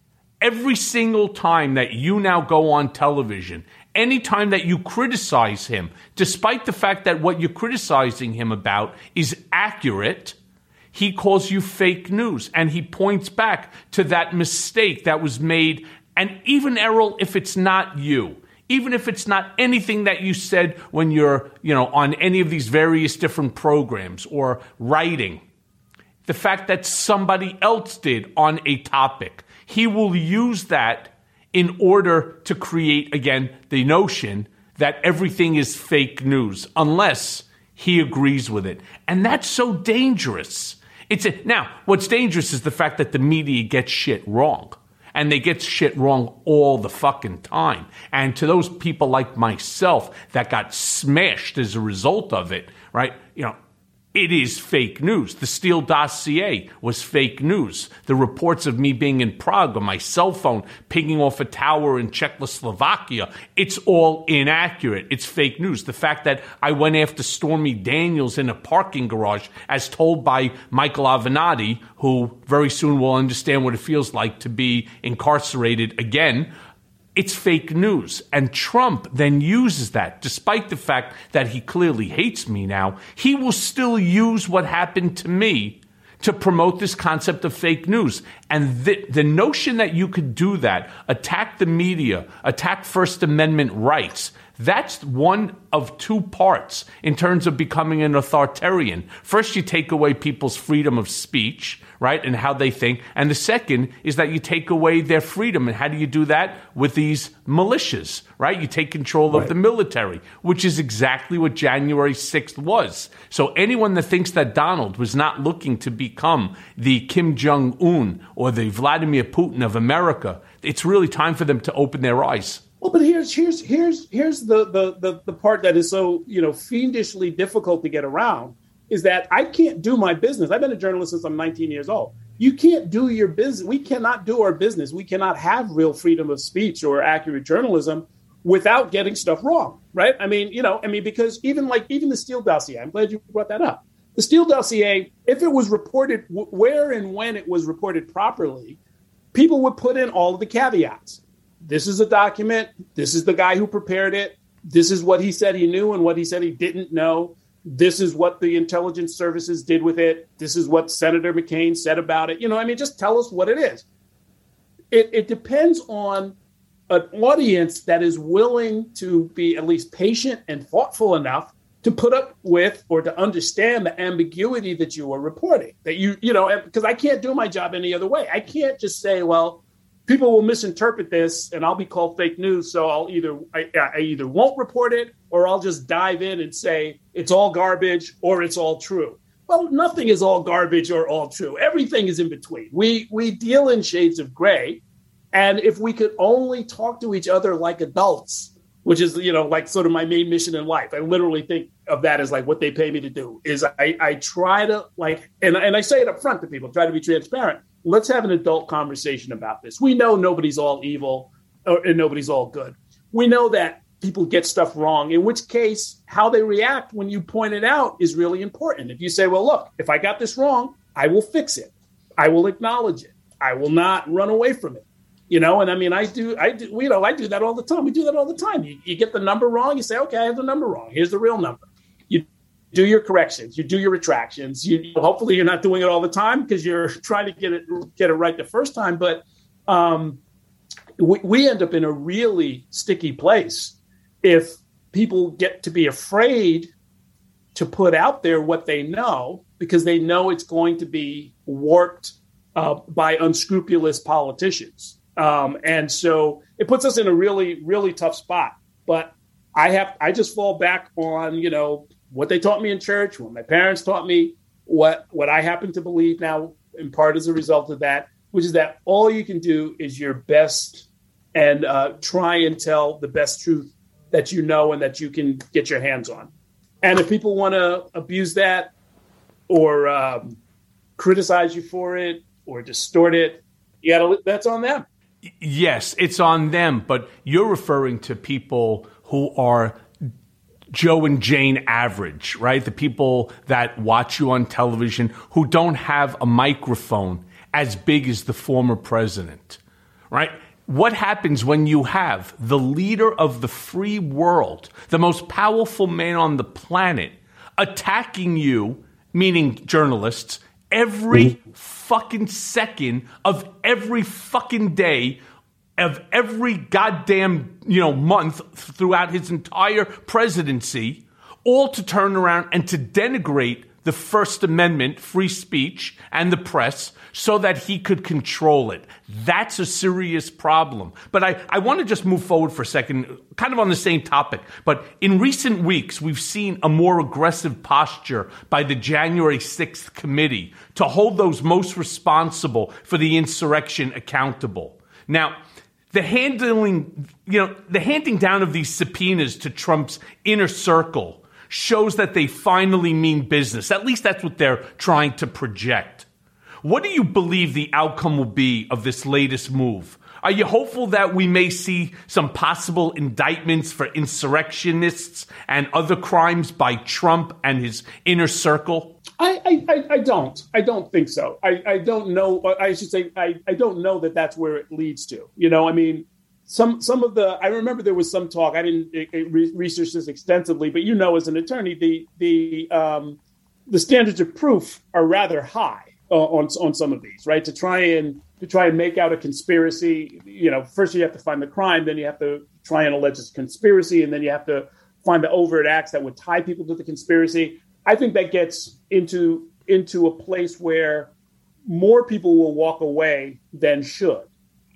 Every single time that you now go on television, anytime that you criticize him, despite the fact that what you're criticizing him about is accurate, he calls you fake news. And he points back to that mistake that was made. And even, Errol, if it's not you, even if it's not anything that you said when you're, you know, on any of these various different programs or writing, the fact that somebody else did on a topic, he will use that in order to create, again, the notion that everything is fake news unless he agrees with it. And that's so dangerous. It's a, now, what's dangerous is the fact that the media gets shit wrong. And they get shit wrong all the fucking time. And to those people like myself that got smashed as a result of it, right, you know, it is fake news. The Steele dossier was fake news. The reports of me being in Prague on my cell phone, pinging off a tower in Czechoslovakia, it's all inaccurate. It's fake news. The fact that I went after Stormy Daniels in a parking garage, as told by Michael Avenatti, who very soon will understand what it feels like to be incarcerated again, it's fake news. And Trump then uses that, despite the fact that he clearly hates me now, he will still use what happened to me to promote this concept of fake news. And the, the notion that you could do that, attack the media, attack First Amendment rights, that's one of two parts in terms of becoming an authoritarian. First, you take away people's freedom of speech, right, and how they think. And the second is that you take away their freedom. And how do you do that? With these militias, right? You take control right. of the military, which is exactly what January sixth was. So anyone that thinks that Donald was not looking to become the Kim Jong-un or the Vladimir Putin of America, it's really time for them to open their eyes. Well, but here's here's here's here's the, the the the part that is so, you know, fiendishly difficult to get around is that I can't do my business. I've been a journalist since I'm nineteen years old. You can't do your business. We cannot do our business. We cannot have real freedom of speech or accurate journalism without getting stuff wrong, right? I mean, you know, I mean, because even like even the Steele dossier, I'm glad you brought that up. The Steele dossier, if it was reported w- where and when it was reported properly, people would put in all of the caveats. This is a document. This is the guy who prepared it. This is what he said he knew and what he said he didn't know. This is what the intelligence services did with it. This is what Senator McCain said about it. You know, I mean, just tell us what it is. It, it depends on an audience that is willing to be at least patient and thoughtful enough to put up with or to understand the ambiguity that you are reporting. That you, you know, because I can't do my job any other way. I can't just say, well, people will misinterpret this and I'll be called fake news. So I'll either I, I either won't report it or I'll just dive in and say it's all garbage or it's all true. Well, nothing is all garbage or all true. Everything is in between. We we deal in shades of gray. And if we could only talk to each other like adults, which is, you know, like sort of my main mission in life. I literally think of that as like what they pay me to do is I, I try to like, and, and I say it up front to people, try to be transparent. Let's have an adult conversation about this. We know nobody's all evil or, and nobody's all good. We know that people get stuff wrong, in which case how they react when you point it out is really important. If you say, well, look, if I got this wrong, I will fix it. I will acknowledge it. I will not run away from it. You know, and I mean, I do, I do, you know, I do that all the time. We do that all the time. You, you get the number wrong. You say, okay, I have the number wrong. Here's the real number. You do your corrections. You do your retractions. You hopefully you're not doing it all the time because you're trying to get it get it right the first time. But um, we, we end up in a really sticky place if people get to be afraid to put out there what they know because they know it's going to be warped uh, by unscrupulous politicians. Um, and so it puts us in a really, really tough spot. But I have I just fall back on, you know, what they taught me in church, what my parents taught me, what what I happen to believe now, in part as a result of that, which is that all you can do is your best and uh, try and tell the best truth that you know and that you can get your hands on. And if people want to abuse that or um, criticize you for it or distort it, you gotta, that's on them. Yes, it's on them, but you're referring to people who are Joe and Jane average, right? The people that watch you on television who don't have a microphone as big as the former president, right? What happens when you have the leader of the free world, the most powerful man on the planet, attacking you, meaning journalists, every fucking second of every fucking day of every goddamn, you know, month throughout his entire presidency, all to turn around and to denigrate the First Amendment, free speech, and the press so that he could control it. That's a serious problem. But I, I want to just move forward for a second, kind of on the same topic. But in recent weeks, we've seen a more aggressive posture by the January sixth committee to hold those most responsible for the insurrection accountable. Now, the handling, you know, the handing down of these subpoenas to Trump's inner circle shows that they finally mean business. At least that's what they're trying to project. What do you believe the outcome will be of this latest move? Are you hopeful that we may see some possible indictments for insurrectionists and other crimes by Trump and his inner circle? I, I, I don't. I don't think so. I, I don't know. I should say I, I don't know that that's where it leads to. You know, I mean, some some of the I remember there was some talk. I didn't research this extensively, but you know, as an attorney, the the um, the standards of proof are rather high uh, on on some of these, right? To try and to try and make out a conspiracy, you know, first you have to find the crime, then you have to try and allege it's conspiracy, and then you have to find the overt acts that would tie people to the conspiracy. I think that gets into into a place where more people will walk away than should.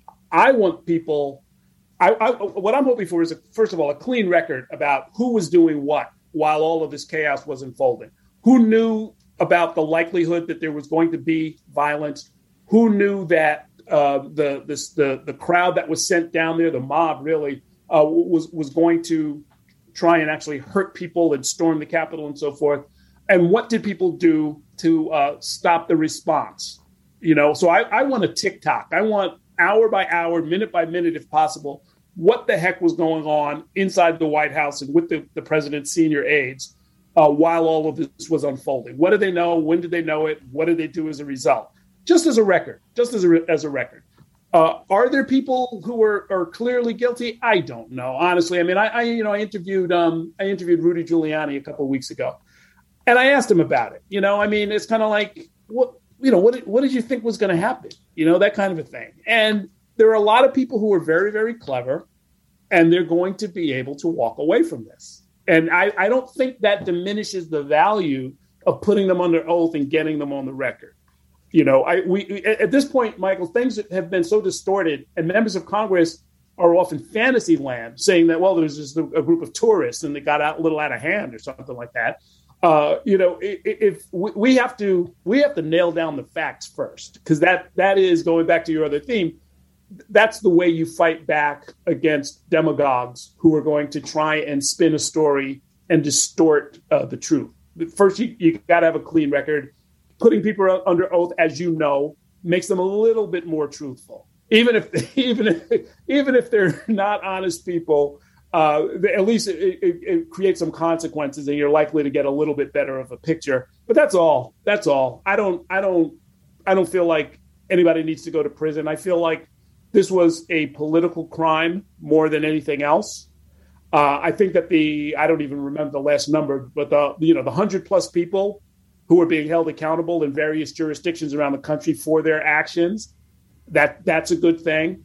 I want people. I, I, what I'm hoping for is, a, first of all, a clean record about who was doing what while all of this chaos was unfolding. Who knew about the likelihood that there was going to be violence? Who knew that uh, the this, the the crowd that was sent down there, the mob, really uh, was was going to try and actually hurt people and storm the Capitol and so forth? And what did people do to uh, stop the response? You know, so I, I want a tick-tock. I want hour by hour, minute by minute, if possible, what the heck was going on inside the White House and with the, the president's senior aides uh, while all of this was unfolding. What did they know? When did they know it? What did they do as a result? Just as a record, just as a, as a record. Uh, are there people who are, are clearly guilty? I don't know, honestly. I mean, I, I you know, I interviewed um, I interviewed Rudy Giuliani a couple of weeks ago, and I asked him about it. You know, I mean, it's kind of like, what, you know, what did, what did you think was going to happen? You know, that kind of a thing. And there are a lot of people who are very, very clever, and they're going to be able to walk away from this. And I, I don't think that diminishes the value of putting them under oath and getting them on the record. You know, I we at this point, Michael, things have been so distorted, and members of Congress are often fantasy land, saying that, well, there's just a group of tourists and they got out a little out of hand or something like that. Uh, you know, if, if we have to, we have to nail down the facts first, because that that is, going back to your other theme, that's the way you fight back against demagogues who are going to try and spin a story and distort uh, the truth. First, you, you got to have a clean record. Putting people under oath, as you know, makes them a little bit more truthful, even if even if even if they're not honest people. Uh, at least it, it, it creates some consequences, and you're likely to get a little bit better of a picture. But that's all. That's all. I don't. I don't. I don't feel like anybody needs to go to prison. I feel like this was a political crime more than anything else. Uh, I think that the I don't even remember the last number, but the you know the hundred plus people who are being held accountable in various jurisdictions around the country for their actions, that that's a good thing.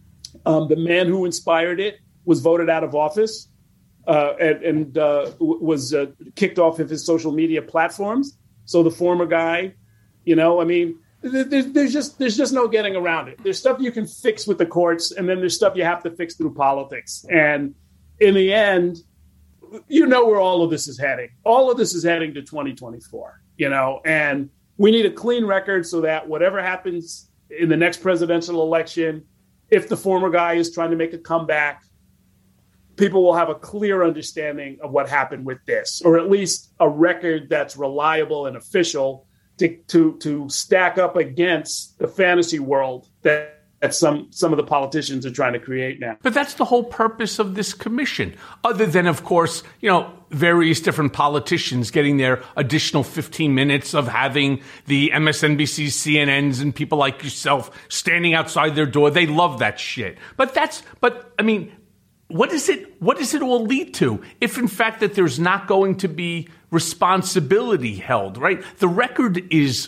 Um, the man who inspired it was voted out of office uh, and, and uh, was uh, kicked off of his social media platforms. So the former guy, you know, I mean, there's, there's just there's just no getting around it. There's stuff you can fix with the courts, and then there's stuff you have to fix through politics. And in the end, you know where all of this is heading. All of this is heading to twenty twenty-four, you know, and we need a clean record so that whatever happens in the next presidential election, if the former guy is trying to make a comeback, people will have a clear understanding of what happened with this, or at least a record that's reliable and official to to, to stack up against the fantasy world that that some some of the politicians are trying to create now. But that's the whole purpose of this commission, other than, of course, you know, various different politicians getting their additional fifteen minutes of having the M S N B C, C N Ns, and people like yourself standing outside their door. They love that shit. But that's, but I mean, what is it, what does it all lead to if, in fact, that there's not going to be responsibility held, right? The record is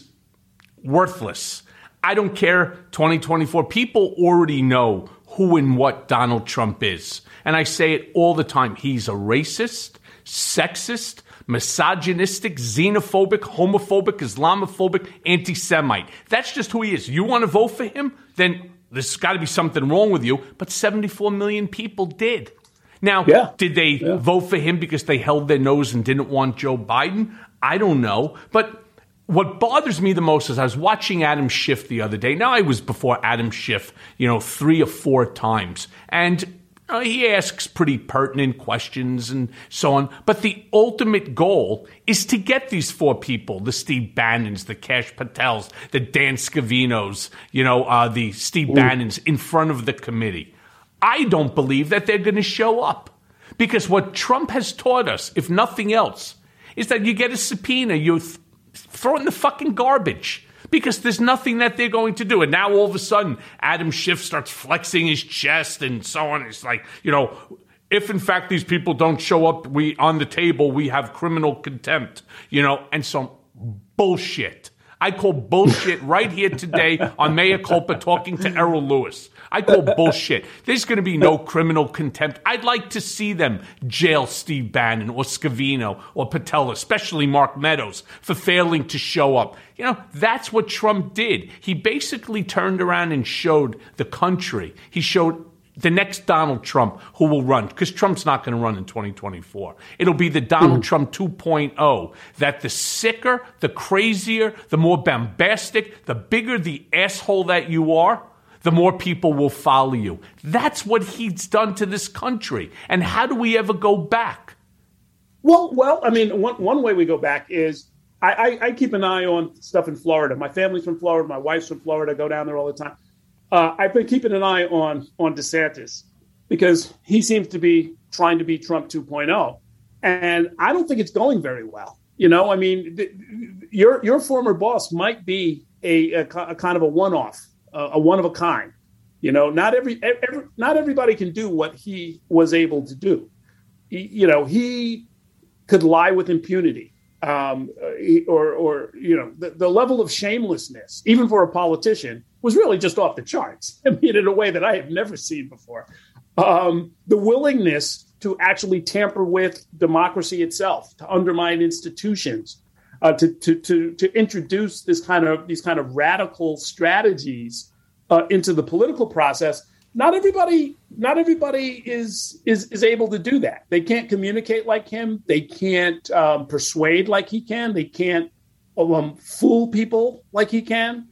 worthless. I don't care, twenty twenty-four. People already know who and what Donald Trump is. And I say it all the time. He's a racist, sexist, misogynistic, xenophobic, homophobic, Islamophobic, anti-Semite. That's just who he is. You want to vote for him? Then there's got to be something wrong with you. But seventy-four million people did. Now, yeah. did they yeah. vote for him because they held their nose and didn't want Joe Biden? I don't know. But what bothers me the most is I was watching Adam Schiff the other day. Now, I was before Adam Schiff, you know, three or four times. And uh, he asks pretty pertinent questions and so on. But the ultimate goal is to get these four people, the Steve Bannons, the Kash Patels, the Dan Scavinos, you know, uh, the Steve Ooh. Bannons in front of the committee. I don't believe that they're going to show up. Because what Trump has taught us, if nothing else, is that you get a subpoena, you th- throw it in the fucking garbage because there's nothing that they're going to do. And now all of a sudden, Adam Schiff starts flexing his chest and so on. It's like, you know, if in fact these people don't show up, we on the table, we have criminal contempt, you know, and some bullshit. I call bullshit right here today on Mea Culpa talking to Errol Lewis. I call bullshit. There's going to be no criminal contempt. I'd like to see them jail Steve Bannon or Scavino or Patel, especially Mark Meadows, for failing to show up. You know, that's what Trump did. He basically turned around and showed the country. He showed the next Donald Trump who will run, because Trump's not going to run in twenty twenty-four. It'll be the Donald mm. Trump two point oh, that the sicker, the crazier, the more bombastic, the bigger the asshole that you are, the more people will follow you. That's what he's done to this country. And how do we ever go back? Well, well, I mean, one, one way we go back is I, I, I keep an eye on stuff in Florida. My family's from Florida. My wife's from Florida. I go down there all the time. Uh, I've been keeping an eye on on DeSantis because he seems to be trying to be Trump two point oh. And I don't think it's going very well. You know, I mean, th- your your former boss might be a, a, a kind of a one-off, a, a one of a kind. You know, not every, every not everybody can do what he was able to do. He, you know, he could lie with impunity. Um, or, or, you know, the, the level of shamelessness, even for a politician, was really just off the charts. I mean, in a way that I have never seen before. Um, the willingness to actually tamper with democracy itself, to undermine institutions, uh, to, to, to, to introduce this kind of these kind of radical strategies uh, into the political process. Not everybody, not everybody is is is able to do that. They can't communicate like him. They can't um, persuade like he can. They can't um, fool people like he can.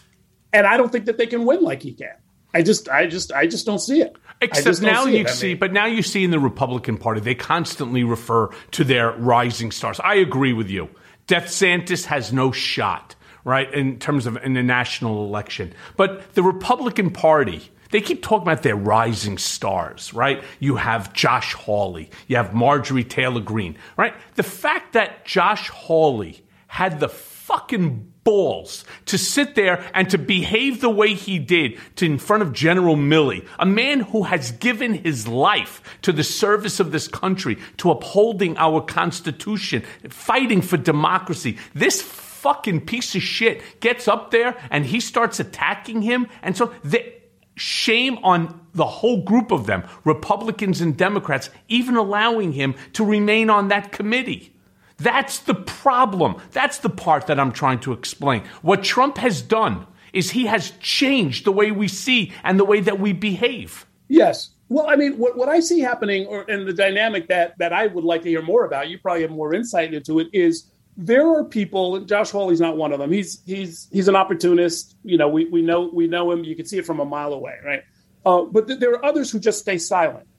And I don't think that they can win like he can. I just, I just, I just don't see it. Except now see you it. see, I mean, but now you see in the Republican Party, they constantly refer to their rising stars. I agree with you. DeSantis has no shot, right, in terms of in the national election. But the Republican Party, they keep talking about their rising stars, right? You have Josh Hawley. You have Marjorie Taylor Greene, right? The fact that Josh Hawley had the fucking balls to sit there and to behave the way he did to in front of General Milley, a man who has given his life to the service of this country, to upholding our Constitution, fighting for democracy. This fucking piece of shit gets up there and he starts attacking him. And so the shame on the whole group of them, Republicans and Democrats, even allowing him to remain on that committee. That's the problem. That's the part that I'm trying to explain. What Trump has done is he has changed the way we see and the way that we behave. Yes. Well, I mean, what, what I see happening, or in the dynamic that that I would like to hear more about, you probably have more insight into it, is there are people, and Josh Hawley's not one of them. He's he's he's an opportunist. You know, we we know we know him. You can see it from a mile away, right? Uh, but th- there are others who just stay silent.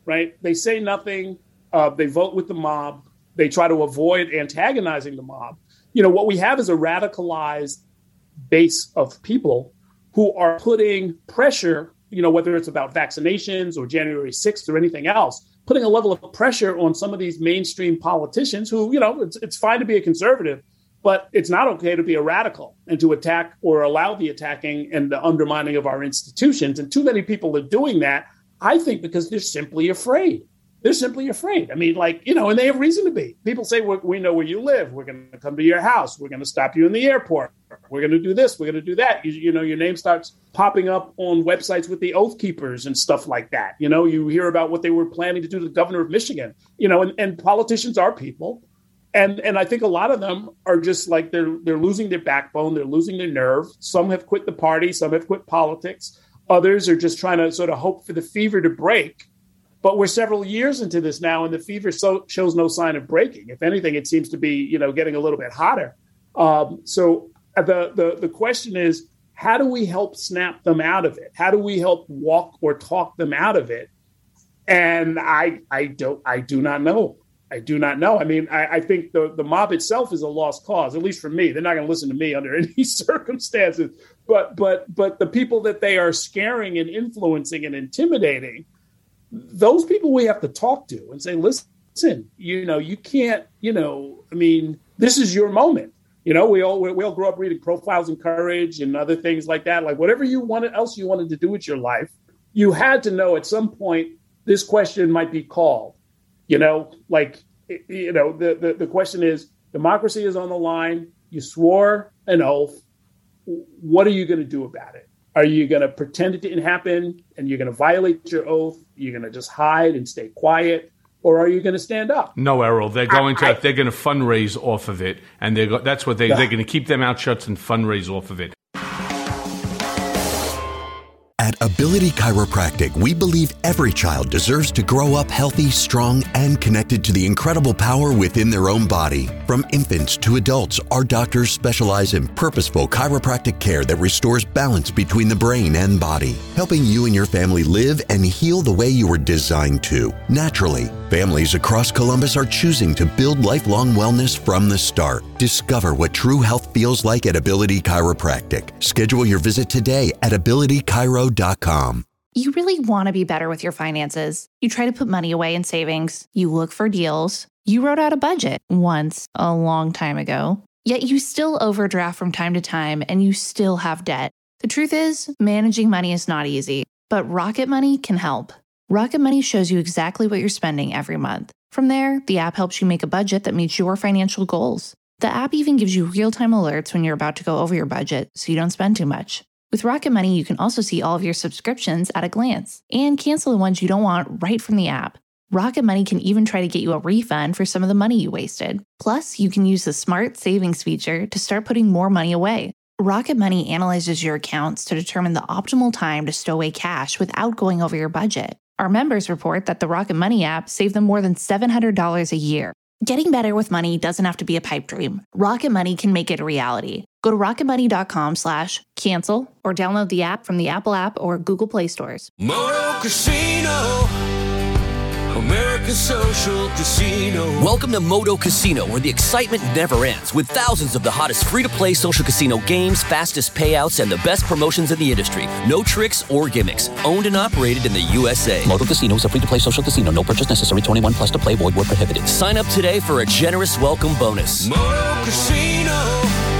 right? They say nothing. Uh, they vote with the mob. They try to avoid antagonizing the mob. You know, what we have is a radicalized base of people who are putting pressure, you know, whether it's about vaccinations or January sixth or anything else, putting a level of pressure on some of these mainstream politicians who, you know, it's, it's fine to be a conservative, but it's not okay to be a radical and to attack or allow the attacking and the undermining of our institutions. And too many people are doing that, I think, because they're simply afraid. They're simply afraid. I mean, like, you know, and they have reason to be. People say, we, we know where you live. We're going to come to your house. We're going to stop you in the airport. We're going to do this. We're going to do that. You, you know, your name starts popping up on websites with the Oath Keepers and stuff like that. You know, you hear about what they were planning to do to the governor of Michigan, you know, and, and politicians are people. And and I think a lot of them are just like they're they're losing their backbone. They're losing their nerve. Some have quit the party. Some have quit politics. Others are just trying to sort of hope for the fever to break. But we're several years into this now, and the fever so, shows no sign of breaking. If anything, it seems to be, you know, getting a little bit hotter. Um, so the, the the question is, how do we help snap them out of it? How do we help walk or talk them out of it? And I I don't I do not know. I do not know. I mean, I, I think the, the mob itself is a lost cause, at least for me. They're not going to listen to me under any circumstances. But but but the people that they are scaring and influencing and intimidating, those people we have to talk to and say, listen, you know, you can't, you know, I mean, this is your moment. You know, we all we all grew up reading Profiles in Courage and other things like that. Like whatever you wanted else you wanted to do with your life, you had to know at some point this question might be called. You know, like, you know, the, the, the question is, democracy is on the line. You swore an oath. What are you going to do about it? Are you going to pretend it didn't happen and you're going to violate your oath? You're going to just hide and stay quiet? Or are you going to stand up? No, Errol. They're going to I, they're going to fundraise off of it, and they that's what they they're going to keep their mouth shut and fundraise off of it. At Ability Chiropractic, we believe every child deserves to grow up healthy, strong, and connected to the incredible power within their own body. From infants to adults, our doctors specialize in purposeful chiropractic care that restores balance between the brain and body, helping you and your family live and heal the way you were designed to, naturally. Families across Columbus are choosing to build lifelong wellness from the start. Discover what true health feels like at Ability Chiropractic. Schedule your visit today at ability chiro dot com. You really want to be better with your finances. You try to put money away in savings. You look for deals. You wrote out a budget once a long time ago. Yet you still overdraft from time to time and you still have debt. The truth is, managing money is not easy, but Rocket Money can help. Rocket Money shows you exactly what you're spending every month. From there, the app helps you make a budget that meets your financial goals. The app even gives you real-time alerts when you're about to go over your budget so you don't spend too much. With Rocket Money, you can also see all of your subscriptions at a glance and cancel the ones you don't want right from the app. Rocket Money can even try to get you a refund for some of the money you wasted. Plus, you can use the Smart Savings feature to start putting more money away. Rocket Money analyzes your accounts to determine the optimal time to stow away cash without going over your budget. Our members report that the Rocket Money app saved them more than seven hundred dollars a year. Getting better with money doesn't have to be a pipe dream. Rocket Money can make it a reality. Go to rocketmoney.com slash cancel or download the app from the Apple app or Google Play stores. Moto Casino, American Social Casino. Welcome to Moto Casino, where the excitement never ends, with thousands of the hottest free-to-play social casino games, fastest payouts, and the best promotions in the industry. No tricks or gimmicks. Owned and operated in the U S A. Moto Casino is a free-to-play social casino. No purchase necessary. twenty-one plus to play. Void where prohibited. Sign up today for a generous welcome bonus. Moto Casino,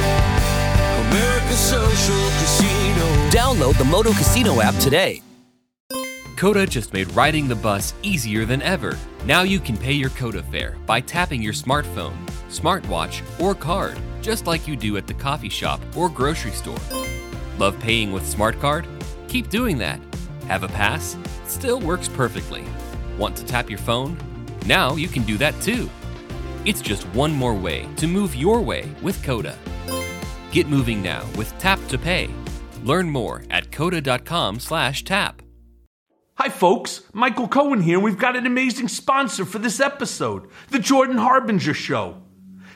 American Social Casino. Download the Moto Casino app today. Coda just made riding the bus easier than ever. Now you can pay your Coda fare by tapping your smartphone, smartwatch, or card, just like you do at the coffee shop or grocery store. Love paying with Smart Card? Keep doing that. Have a pass? Still works perfectly. Want to tap your phone? Now you can do that too. It's just one more way to move your way with Coda. Get moving now with Tap to Pay. Learn more at coda.com slash tap. Hi, folks. Michael Cohen here. We've got an amazing sponsor for this episode, The Jordan Harbinger Show.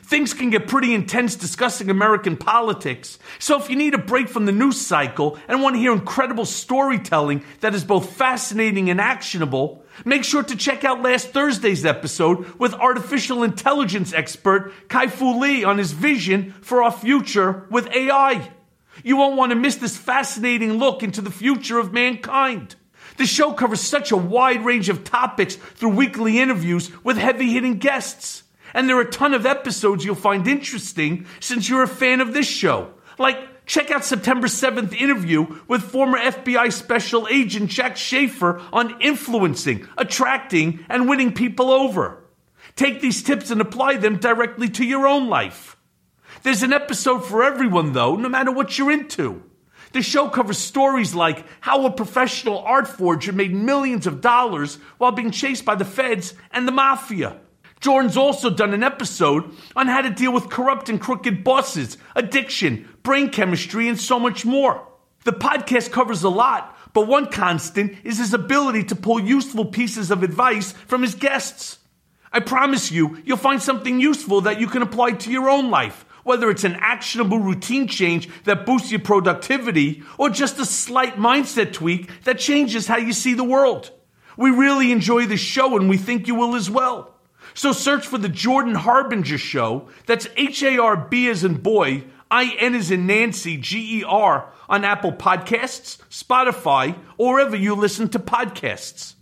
Things can get pretty intense discussing American politics, so if you need a break from the news cycle and want to hear incredible storytelling that is both fascinating and actionable, make sure to check out last Thursday's episode with artificial intelligence expert Kai-Fu Lee on his vision for our future with A I. You won't want to miss this fascinating look into the future of mankind. The show covers such a wide range of topics through weekly interviews with heavy-hitting guests. And there are a ton of episodes you'll find interesting since you're a fan of this show. Like, check out September seventh interview with former F B I Special Agent Jack Schaefer on influencing, attracting, and winning people over. Take these tips and apply them directly to your own life. There's an episode for everyone, though, no matter what you're into. The show covers stories like how a professional art forger made millions of dollars while being chased by the feds and the mafia. Jordan's also done an episode on how to deal with corrupt and crooked bosses, addiction, brain chemistry, and so much more. The podcast covers a lot, but one constant is his ability to pull useful pieces of advice from his guests. I promise you, you'll find something useful that you can apply to your own life, whether it's an actionable routine change that boosts your productivity or just a slight mindset tweak that changes how you see the world. We really enjoy this show and we think you will as well. So search for the Jordan Harbinger Show, that's H A R B as in boy, I N as in Nancy, G E R, on Apple Podcasts, Spotify, or wherever you listen to podcasts.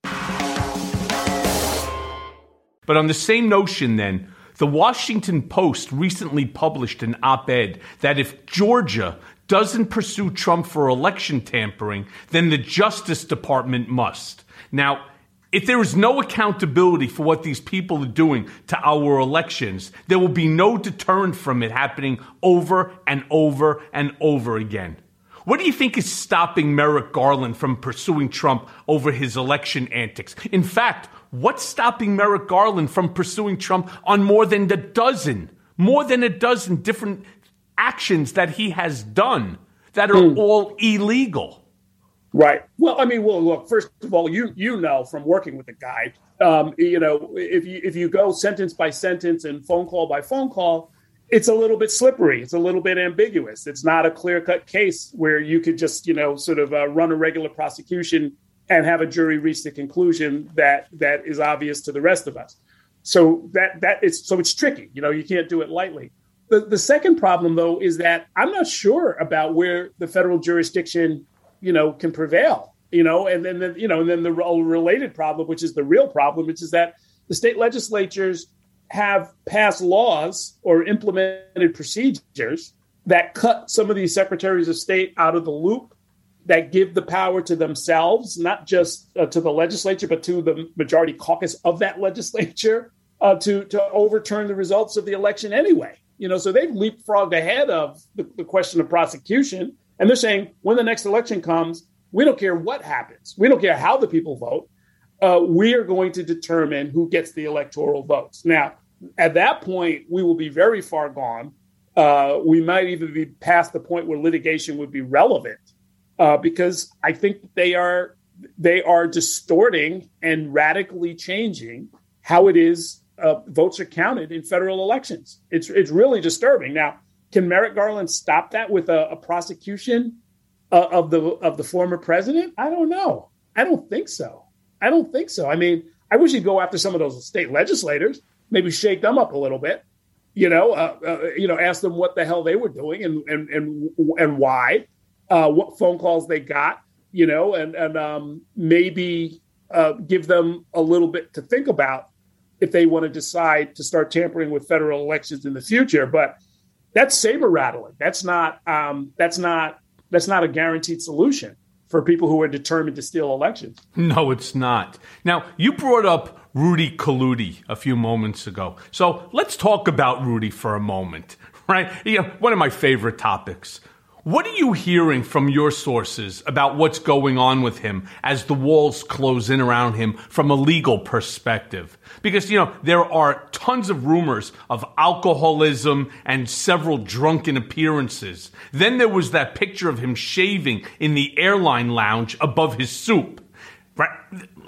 But on the same notion then, the Washington Post recently published an op-ed that if Georgia doesn't pursue Trump for election tampering, then the Justice Department must. Now, if there is no accountability for what these people are doing to our elections, there will be no deterrent from it happening over and over and over again. What do you think is stopping Merrick Garland from pursuing Trump over his election antics? In fact, what's stopping Merrick Garland from pursuing Trump on more than a dozen, more than a dozen different actions that he has done that are mm. all illegal? Right. Well, I mean, well, look, first of all, you you know from working with the guy, um, you know, if you if you go sentence by sentence and phone call by phone call, it's a little bit slippery. It's a little bit ambiguous. It's not a clear cut case where you could just, you know, sort of uh, run a regular prosecution and have a jury reach the conclusion that that is obvious to the rest of us. So that that is so it's tricky. You know, you can't do it lightly. The, the second problem, though, is that I'm not sure about where the federal jurisdiction, you know, can prevail, you know, and then, the, you know, and then the related problem, which is the real problem, which is that the state legislatures have passed laws or implemented procedures that cut some of these secretaries of state out of the loop, that give the power to themselves, not just uh, to the legislature, but to the majority caucus of that legislature uh, to, to overturn the results of the election anyway. You know, so they've leapfrogged ahead of the, the question of prosecution. And they're saying when the next election comes, we don't care what happens. We don't care how the people vote. Uh, we are going to determine who gets the electoral votes. Now, at that point, we will be very far gone. Uh, we might even be past the point where litigation would be relevant uh, because I think they are they are distorting and radically changing how it is uh, votes are counted in federal elections. It's it's really disturbing. Now, can Merrick Garland stop that with a, a prosecution uh, of the of the former president? I don't know. I don't think so. I don't think so. I mean, I wish he'd go after some of those state legislators, maybe shake them up a little bit, you know, uh, uh, you know, ask them what the hell they were doing and and and and why, uh, what phone calls they got, you know, and and um, maybe uh, give them a little bit to think about if they want to decide to start tampering with federal elections in the future. But that's saber rattling. That's not um, that's not that's not a guaranteed solution for people who are determined to steal elections. No, it's not. Now, you brought up Rudy Kaludi a few moments ago. So let's talk about Rudy for a moment, right? You know, one of my favorite topics. What are you hearing from your sources about what's going on with him as the walls close in around him from a legal perspective? Because, you know, there are tons of rumors of alcoholism and several drunken appearances. Then there was that picture of him shaving in the airline lounge above his soup. Right?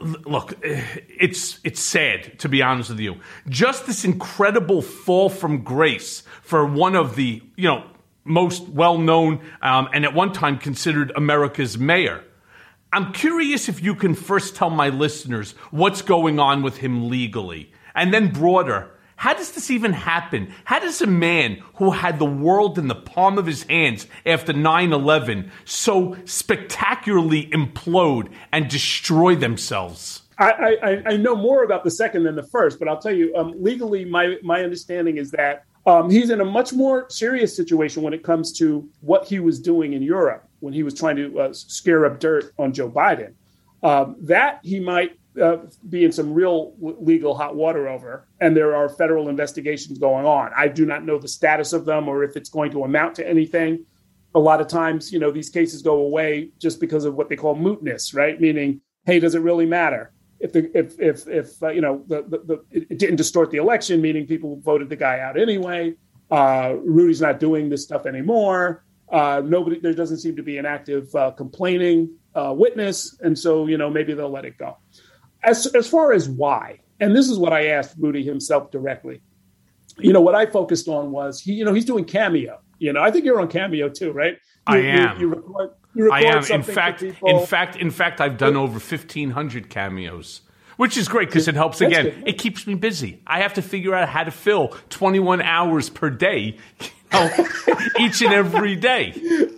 look, it's it's sad, to be honest with you. Just this incredible fall from grace for one of the, you know, most well-known um, and at one time considered America's mayor. I'm curious if you can first tell my listeners what's going on with him legally, and then broader, how does this even happen? How does a man who had the world in the palm of his hands after nine eleven so spectacularly implode and destroy themselves? I, I, I know more about the second than the first, but I'll tell you, um, legally, my, my understanding is that um, he's in a much more serious situation when it comes to what he was doing in Europe when he was trying to uh, scare up dirt on Joe Biden. Um, that he might uh, be in some real legal hot water over, and there are federal investigations going on. I do not know the status of them or if it's going to amount to anything. A lot of times, you know, these cases go away just because of what they call mootness, right? Meaning, hey, does it really matter? If the if if if uh, you know the, the, the it didn't distort the election, meaning people voted the guy out anyway. Uh, Rudy's not doing this stuff anymore. Uh, nobody, there doesn't seem to be an active uh, complaining uh, witness, and so you know maybe they'll let it go. As as far as why, and this is what I asked Rudy himself directly. You know what I focused on was he, you know, he's doing Cameo. You know, I think you're on Cameo too, right? You, I am. You, you record, you record I am. In something fact, for people. in fact, in fact, I've done over fifteen hundred cameos, which is great because it helps. That's Again, good. it keeps me busy. I have to figure out how to fill twenty-one hours per day, you know, each and every day.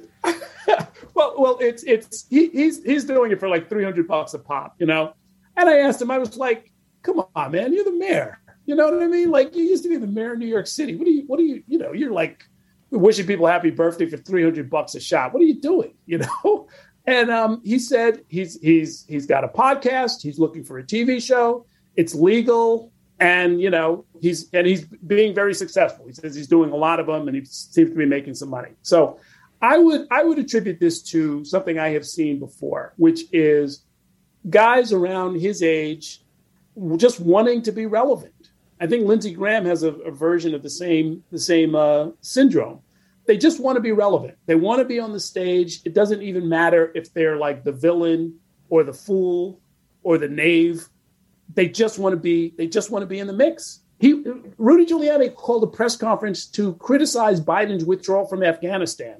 Well, well, it's it's he, he's he's doing it for like three hundred bucks a pop, you know. And I asked him, I was like, "Come on, man, you're the mayor. You know what I mean? Like you used to be the mayor of New York City. What do you? What do you? You know, you're like wishing people happy birthday for three hundred bucks a shot. What are you doing? You know?" And um, he said he's he's he's got a podcast. He's looking for a T V show. It's legal, and you know he's and he's being very successful. He says he's doing a lot of them, and he seems to be making some money. So I would I would attribute this to something I have seen before, which is guys around his age just wanting to be relevant. I think Lindsey Graham has a, a version of the same the same uh, syndrome. They just want to be relevant. They want to be on the stage. It doesn't even matter if they're like the villain or the fool or the knave. They just want to be. They just want to be in the mix. He, Rudy Giuliani called a press conference to criticize Biden's withdrawal from Afghanistan.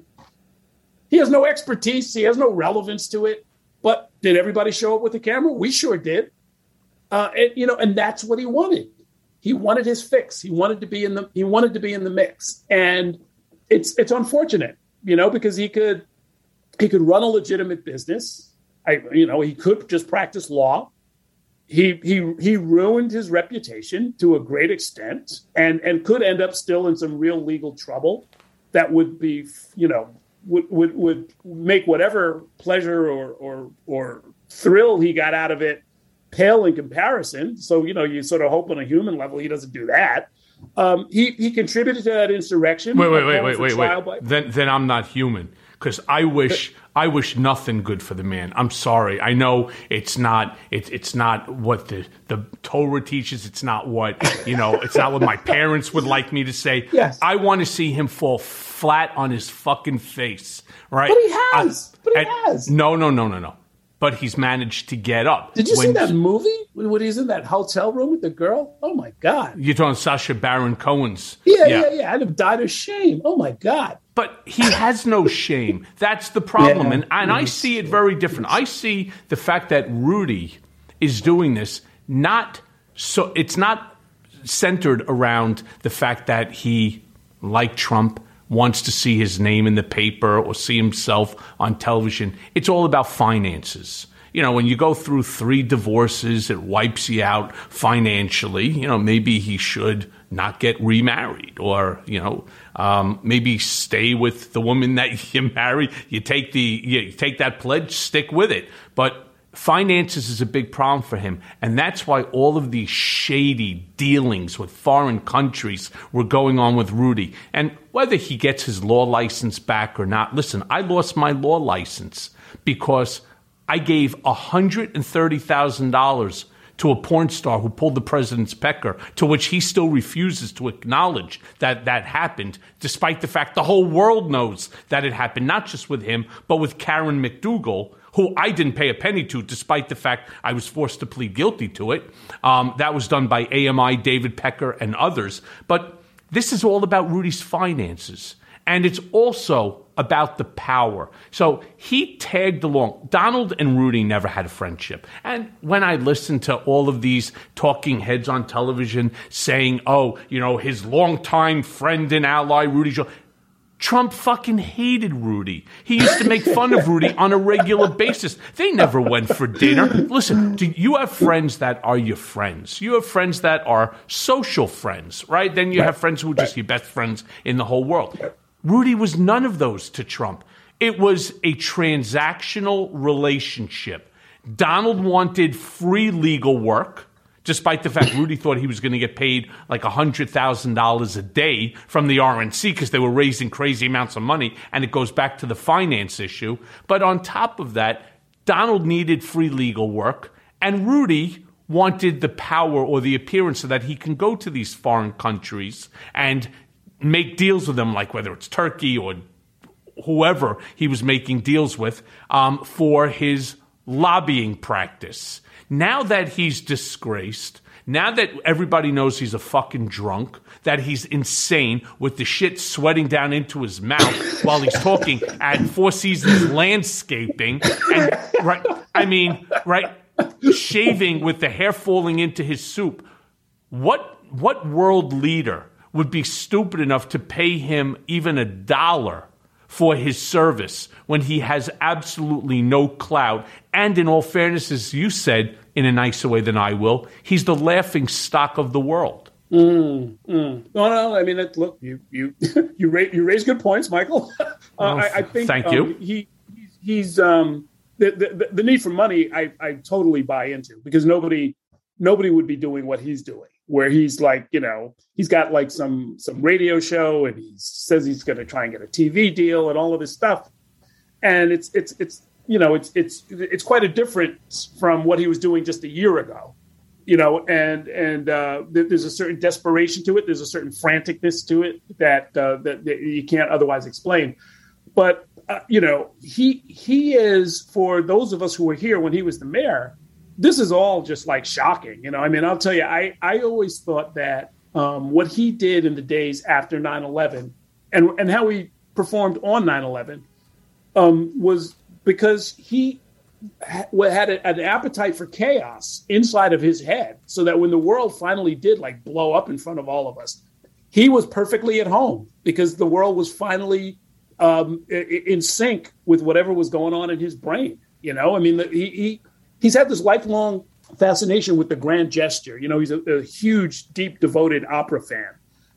He has no expertise. He has no relevance to it. But did everybody show up with the camera? We sure did. Uh, and, you know, and that's what he wanted. He wanted his fix. He wanted to be in the. He wanted to be in the mix. And it's it's unfortunate, you know, because he could he could run a legitimate business. I, you know, he could just practice law. He he he ruined his reputation to a great extent, and and could end up still in some real legal trouble that would be, you know, would would, would make whatever pleasure or or or thrill he got out of it pale in comparison. So, you know, you sort of hope on a human level he doesn't do that. Um, he he contributed to that insurrection. Wait, wait, wait, wait, wait, wait. By- then then I'm not human. Because I wish I wish nothing good for the man. I'm sorry. I know it's not it's it's not what the, the Torah teaches. It's not what you know. It's not what my parents would like me to say. Yes. I want to see him fall flat on his fucking face. Right? But he has. I, but he and, has. No, no, no, no, no. But he's managed to get up. Did you when, see that movie when, when he's in that hotel room with the girl? Oh my God! You're talking Sacha Baron Cohen's. Yeah, yeah, yeah. yeah. I'd have died of shame. Oh my God! But he has no shame. That's the problem. Yeah. And, and I see it very different. I see the fact that Rudy is doing this not so it's not centered around the fact that he, like Trump, wants to see his name in the paper or see himself on television. It's all about finances. You know, when you go through three divorces, it wipes you out financially. You know, maybe he should not get remarried, or, you know, um, maybe stay with the woman that you marry. You take the you take that pledge, stick with it. But finances is a big problem for him. And that's why all of these shady dealings with foreign countries were going on with Rudy. And whether he gets his law license back or not, listen, I lost my law license because I gave one hundred thirty thousand dollars to a porn star who pulled the president's pecker, to which he still refuses to acknowledge that that happened, despite the fact the whole world knows that it happened, not just with him, but with Karen McDougal, who I didn't pay a penny to, despite the fact I was forced to plead guilty to it. Um, that was done by A M I, David Pecker, and others. But this is all about Rudy's finances. And it's also about the power. So he tagged along. Donald and Rudy never had a friendship. And when I listened to all of these talking heads on television saying, oh, you know, his longtime friend and ally, Rudy Giuliani, Trump fucking hated Rudy. He used to make fun of Rudy on a regular basis. They never went for dinner. Listen, do you have friends that are your friends. You have friends that are social friends, right? Then you have friends who are just your best friends in the whole world. Rudy was none of those to Trump. It was a transactional relationship. Donald wanted free legal work, despite the fact Rudy thought he was going to get paid like one hundred thousand dollars a day from the R N C because they were raising crazy amounts of money, and it goes back to the finance issue. But on top of that, Donald needed free legal work, and Rudy wanted the power or the appearance so that he can go to these foreign countries and make deals with them, like whether it's Turkey or whoever he was making deals with, um, for his lobbying practice. Now that he's disgraced, now that everybody knows he's a fucking drunk, that he's insane with the shit sweating down into his mouth while he's talking at Four Seasons Landscaping, and right, I mean, right, shaving with the hair falling into his soup. What what world leader would be stupid enough to pay him even a dollar for his service when he has absolutely no clout? And in all fairness, as you said, in a nicer way than I will, he's the laughing stock of the world. Mm, mm. No, no. I mean, it, look, you you you raise, you raise good points, Michael. uh, well, I, I think. Thank you. Um, he he's, he's um the, the the need for money. I I totally buy into, because nobody nobody would be doing what he's doing, where he's like, you know, he's got like some some radio show, and he says he's going to try and get a T V deal and all of this stuff, and it's it's it's you know it's it's it's quite a difference from what he was doing just a year ago, you know, and and uh, there's a certain desperation to it, there's a certain franticness to it that uh, that, that you can't otherwise explain, but uh, you know, he he is, for those of us who were here when he was the mayor, this is all just like shocking. You know, I mean, I'll tell you, I, I always thought that um, what he did in the days after nine eleven and, and how he performed on nine eleven um, was because he ha- had a, an appetite for chaos inside of his head, so that when the world finally did like blow up in front of all of us, he was perfectly at home because the world was finally um, in sync with whatever was going on in his brain. You know, I mean, the, he, he He's had this lifelong fascination with the grand gesture. You know, he's a, a huge, deep, devoted opera fan.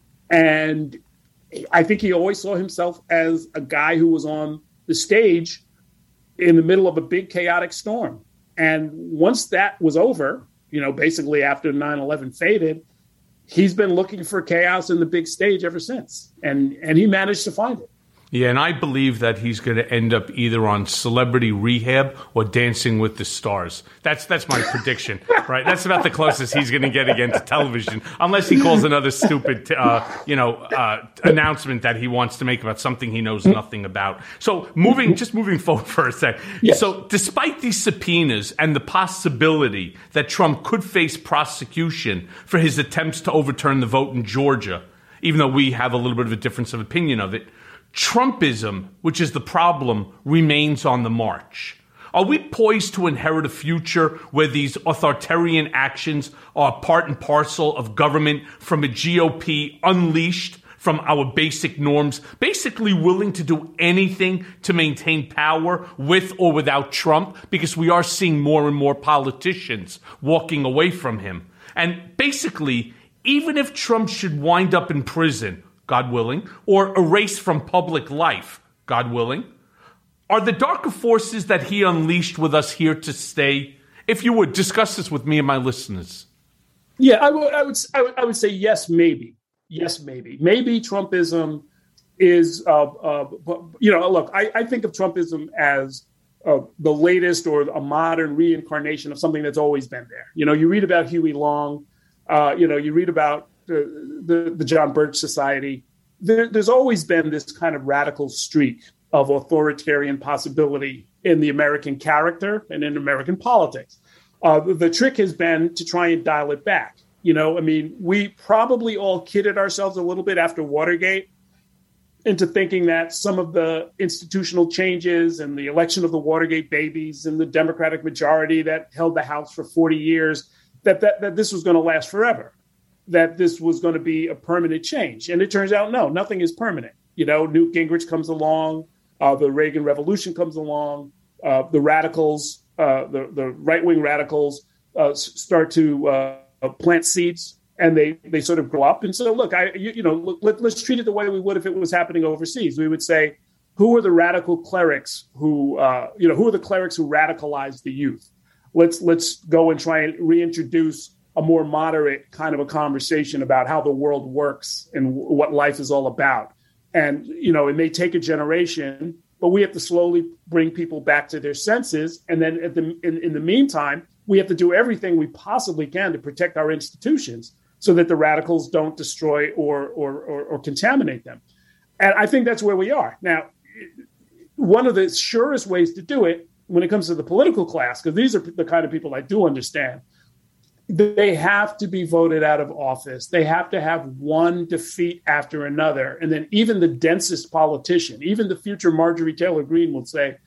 And I think he always saw himself as a guy who was on the stage in the middle of a big chaotic storm. And once that was over, you know, basically after nine eleven faded, he's been looking for chaos in the big stage ever since. And and he managed to find it. Yeah, and I believe that he's going to end up either on Celebrity Rehab or Dancing with the Stars. That's that's my prediction, right? That's about the closest he's going to get again to television, unless he calls another stupid, uh, you know, uh, announcement that he wants to make about something he knows nothing about. So moving, just moving forward for a sec. Yes. So despite these subpoenas and the possibility that Trump could face prosecution for his attempts to overturn the vote in Georgia, even though we have a little bit of a difference of opinion of it, Trumpism, which is the problem, remains on the march. Are we poised to inherit a future where these authoritarian actions are part and parcel of government from a G O P unleashed from our basic norms, basically willing to do anything to maintain power with or without Trump? Because we are seeing more and more politicians walking away from him. And basically, even if Trump should wind up in prison, God willing, or erased from public life, God willing, are the darker forces that he unleashed with us here to stay? If you would, discuss this with me and my listeners. Yeah, I would, I would, I would, I would say yes, maybe. Yes, maybe. Maybe Trumpism is, uh, uh, you know, look, I, I think of Trumpism as uh, the latest or a modern reincarnation of something that's always been there. You know, you read about Huey Long, uh, you know, you read about the, the, the John Birch Society. There, there's always been this kind of radical streak of authoritarian possibility in the American character and in American politics. Uh, the trick has been to try and dial it back. You know, I mean, we probably all kidded ourselves a little bit after Watergate into thinking that some of the institutional changes and the election of the Watergate babies and the Democratic majority that held the House for forty years, that, that, that this was going to last forever, that this was going to be a permanent change. And it turns out, no, nothing is permanent. You know, Newt Gingrich comes along, uh, the Reagan Revolution comes along, uh, the radicals, uh, the, the right-wing radicals uh, start to uh, plant seeds, and they, they sort of grow up. And so, look, I you, you know, look, let, let's treat it the way we would if it was happening overseas. We would say, who are the radical clerics who, uh, you know, who are the clerics who radicalized the youth? Let's let's go and try and reintroduce a more moderate kind of a conversation about how the world works and w- what life is all about. And, you know, it may take a generation, but we have to slowly bring people back to their senses. And then at the, in, in the meantime, we have to do everything we possibly can to protect our institutions so that the radicals don't destroy or, or, or, or contaminate them. And I think that's where we are. Now, one of the surest ways to do it when it comes to the political class, because these are the kind of people I do understand, they have to be voted out of office. They have to have one defeat after another. And then even the densest politician, even the future Marjorie Taylor Greene will say,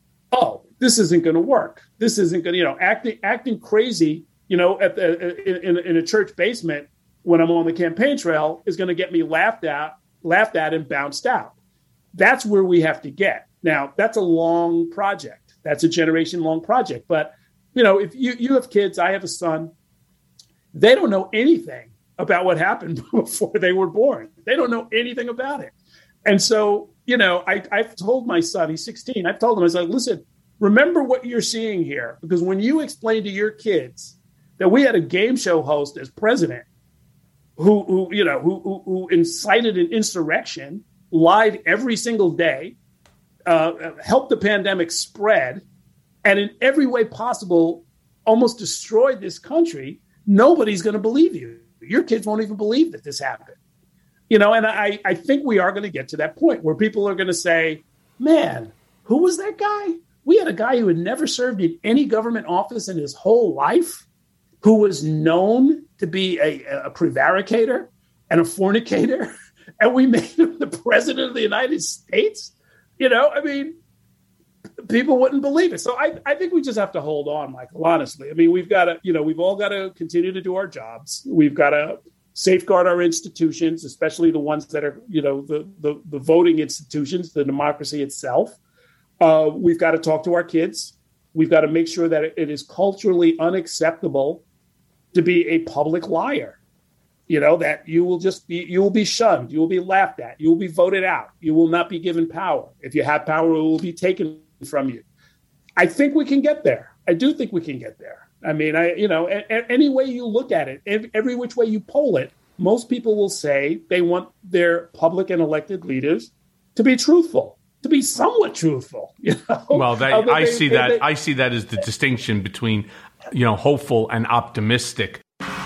oh, this isn't going to work. This isn't going to, you know, acting acting crazy, you know, at the, in, in a church basement when I'm on the campaign trail is going to get me laughed at, laughed at and bounced out. That's where we have to get. Now, that's a long project. That's a generation long project. But, you know, if you, you have kids, I have a son, they don't know anything about what happened before they were born. They don't know anything about it. And so, you know, I, I've told my son, he's sixteen, I've told him, I was like, listen, remember what you're seeing here. Because when you explain to your kids that we had a game show host as president who, who you know, who, who, who incited an insurrection, lied every single day, uh, helped the pandemic spread, and in every way possible almost destroyed this country, nobody's going to believe you. Your kids won't even believe that this happened. You know, and I, I think we are going to get to that point where people are going to say, man, who was that guy? We had a guy who had never served in any government office in his whole life, who was known to be a, a prevaricator and a fornicator, and we made him the president of the United States. You know, I mean, people wouldn't believe it. So I, I think we just have to hold on, Michael, honestly. I mean, we've got to, you know, we've all got to continue to do our jobs. We've got to safeguard our institutions, especially the ones that are, you know, the, the, the voting institutions, the democracy itself. Uh, we've got to talk to our kids. We've got to make sure that it is culturally unacceptable to be a public liar. You know, that you will just be, you will be shunned. You will be laughed at. You will be voted out. You will not be given power. If you have power, it will be taken from you. I think we can get there. I do think we can get there. I mean, I, you know, a, a, any way you look at it, every, every which way you poll it, most people will say they want their public and elected leaders to be truthful, to be somewhat truthful. You know? Well, they, uh, I they, see they, that. they, I see that as the distinction between, you know, hopeful and optimistic.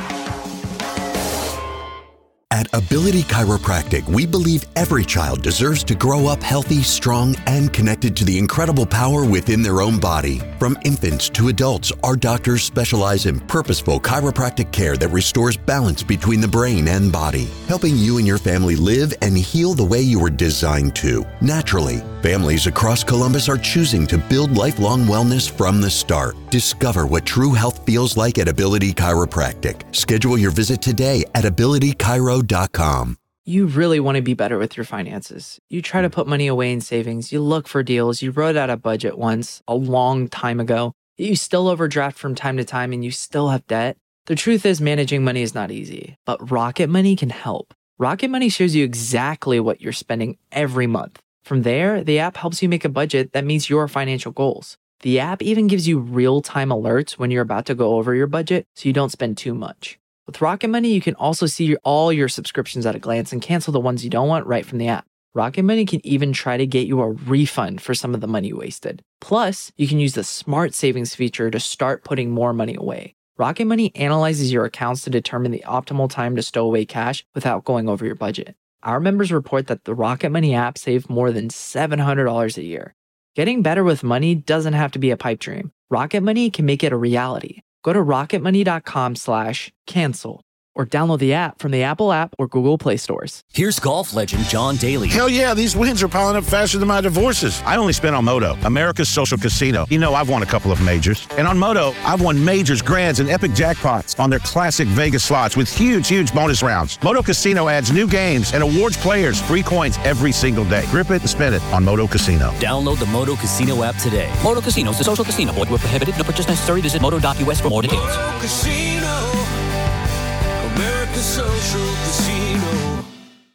At Ability Chiropractic, we believe every child deserves to grow up healthy, strong, and connected to the incredible power within their own body. From infants to adults, our doctors specialize in purposeful chiropractic care that restores balance between the brain and body, helping you and your family live and heal the way you were designed to, naturally. Families across Columbus are choosing to build lifelong wellness from the start. Discover what true health feels like at Ability Chiropractic. Schedule your visit today at ability chiro dot com. You really want to be better with your finances. You try to put money away in savings. You look for deals. You wrote out a budget once, a long time ago. You still overdraft from time to time and you still have debt. The truth is, managing money is not easy, but Rocket Money can help. Rocket Money shows you exactly what you're spending every month. From there, the app helps you make a budget that meets your financial goals. The app even gives you real-time alerts when you're about to go over your budget so you don't spend too much. With Rocket Money, you can also see all your subscriptions at a glance and cancel the ones you don't want right from the app. Rocket Money can even try to get you a refund for some of the money wasted. Plus, you can use the Smart Savings feature to start putting more money away. Rocket Money analyzes your accounts to determine the optimal time to stow away cash without going over your budget. Our members report that the Rocket Money app saved more than seven hundred dollars a year. Getting better with money doesn't have to be a pipe dream. Rocket Money can make it a reality. Go to rocketmoney.com slash cancel or download the app from the Apple app or Google Play stores. Here's golf legend John Daly. Hell yeah, these wins are piling up faster than my divorces. I only spent on Moto, America's social casino. You know, I've won a couple of majors. And on Moto, I've won majors, grands, and epic jackpots on their classic Vegas slots with huge, huge bonus rounds. Moto Casino adds new games and awards players free coins every single day. Grip it and spin it on Moto Casino. Download the Moto Casino app today. Moto Casino is a social casino. Void where prohibited. No purchase necessary. Visit moto dot U S for more details. Moto Casino, America's social casino.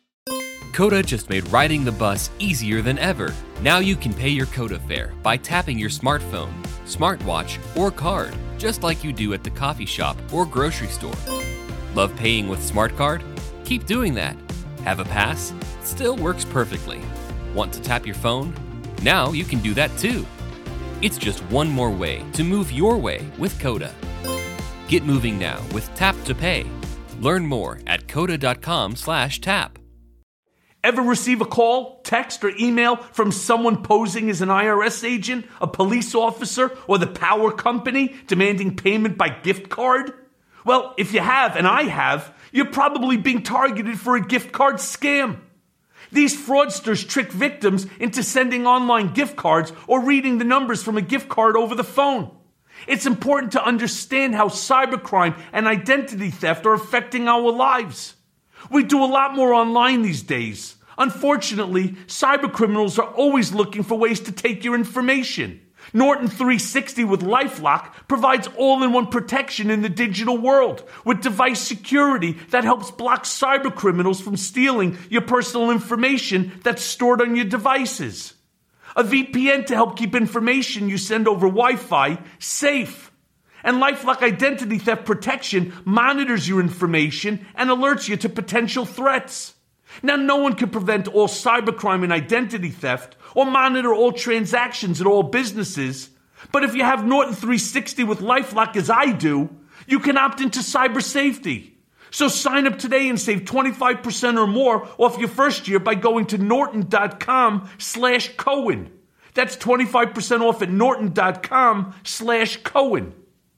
Coda just made riding the bus easier than ever. Now you can pay your Coda fare by tapping your smartphone, smartwatch, or card, just like you do at the coffee shop or grocery store. Love paying with Smart Card? Keep doing that. Have a pass? Still works perfectly. Want to tap your phone? Now you can do that too. It's just one more way to move your way with Coda. Get moving now with Tap to Pay. Learn more at coda.com slash tap. Ever receive a call, text, or email from someone posing as an I R S agent, a police officer, or the power company demanding payment by gift card? Well, if you have, and I have, you're probably being targeted for a gift card scam. These fraudsters trick victims into sending online gift cards or reading the numbers from a gift card over the phone. It's important to understand how cybercrime and identity theft are affecting our lives. We do a lot more online these days. Unfortunately, cybercriminals are always looking for ways to take your information. Norton three sixty with LifeLock provides all-in-one protection in the digital world with device security that helps block cybercriminals from stealing your personal information that's stored on your devices. A V P N to help keep information you send over Wi-Fi safe. And LifeLock Identity Theft Protection monitors your information and alerts you to potential threats. Now, no one can prevent all cybercrime and identity theft or monitor all transactions at all businesses. But if you have Norton three sixty with LifeLock, as I do, you can opt into cyber safety. So sign up today and save twenty-five percent or more off your first year by going to norton.com slash Cohen. That's twenty-five percent off at norton.com slash Cohen.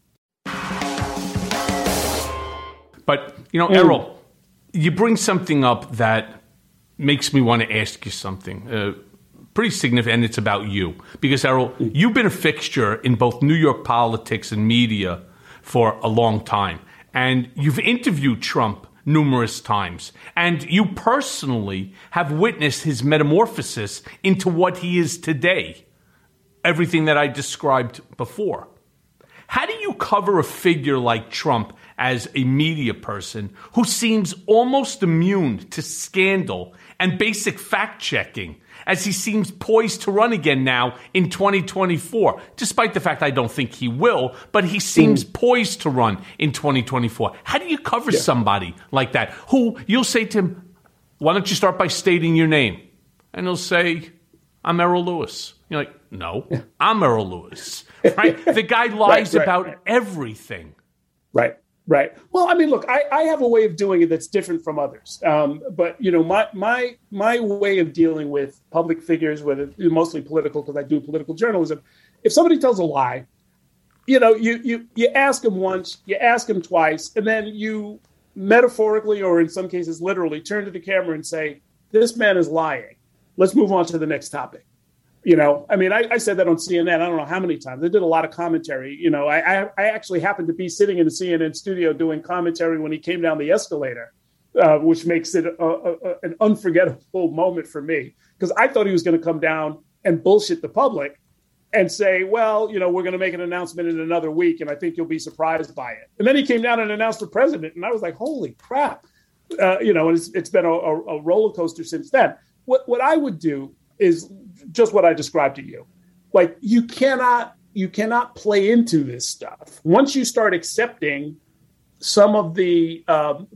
But, you know, Errol, you bring something up that makes me want to ask you something uh, pretty significant, and it's about you. Because, Errol, you've been a fixture in both New York politics and media for a long time. And you've interviewed Trump numerous times. And you personally have witnessed his metamorphosis into what he is today. Everything that I described before. How do you cover a figure like Trump as a media person who seems almost immune to scandal and basic fact-checking, as he seems poised to run again now in twenty twenty-four, despite the fact I don't think he will, but he seems mm. poised to run in twenty twenty-four. How do you cover yeah. somebody like that who you'll say to him, why don't you start by stating your name? And he'll say, I'm Errol Louis. You're like, no, yeah. I'm Errol Louis. Right? The guy lies right, right, about right. everything. Right. Right. Well, I mean, look, I, I have a way of doing it that's different from others. Um, but, you know, my my my way of dealing with public figures, whether mostly political, because I do political journalism, if somebody tells a lie, you know, you you you ask them once, you ask them twice, and then you metaphorically or in some cases literally turn to the camera and say, this man is lying. Let's move on to the next topic. You know, I mean, I, I said that on C N N. I don't know how many times. I did a lot of commentary. You know, I, I, I actually happened to be sitting in the C N N studio doing commentary when he came down the escalator, uh, which makes it a, a, a, an unforgettable moment for me, because I thought he was going to come down and bullshit the public and say, well, you know, we're going to make an announcement in another week, and I think you'll be surprised by it. And then he came down and announced the president, and I was like, holy crap. Uh, you know, and it's, it's been a, a roller coaster since then. What what I would do is just what I described to you. Like, you cannot you cannot play into this stuff. Once you start accepting some of the um, the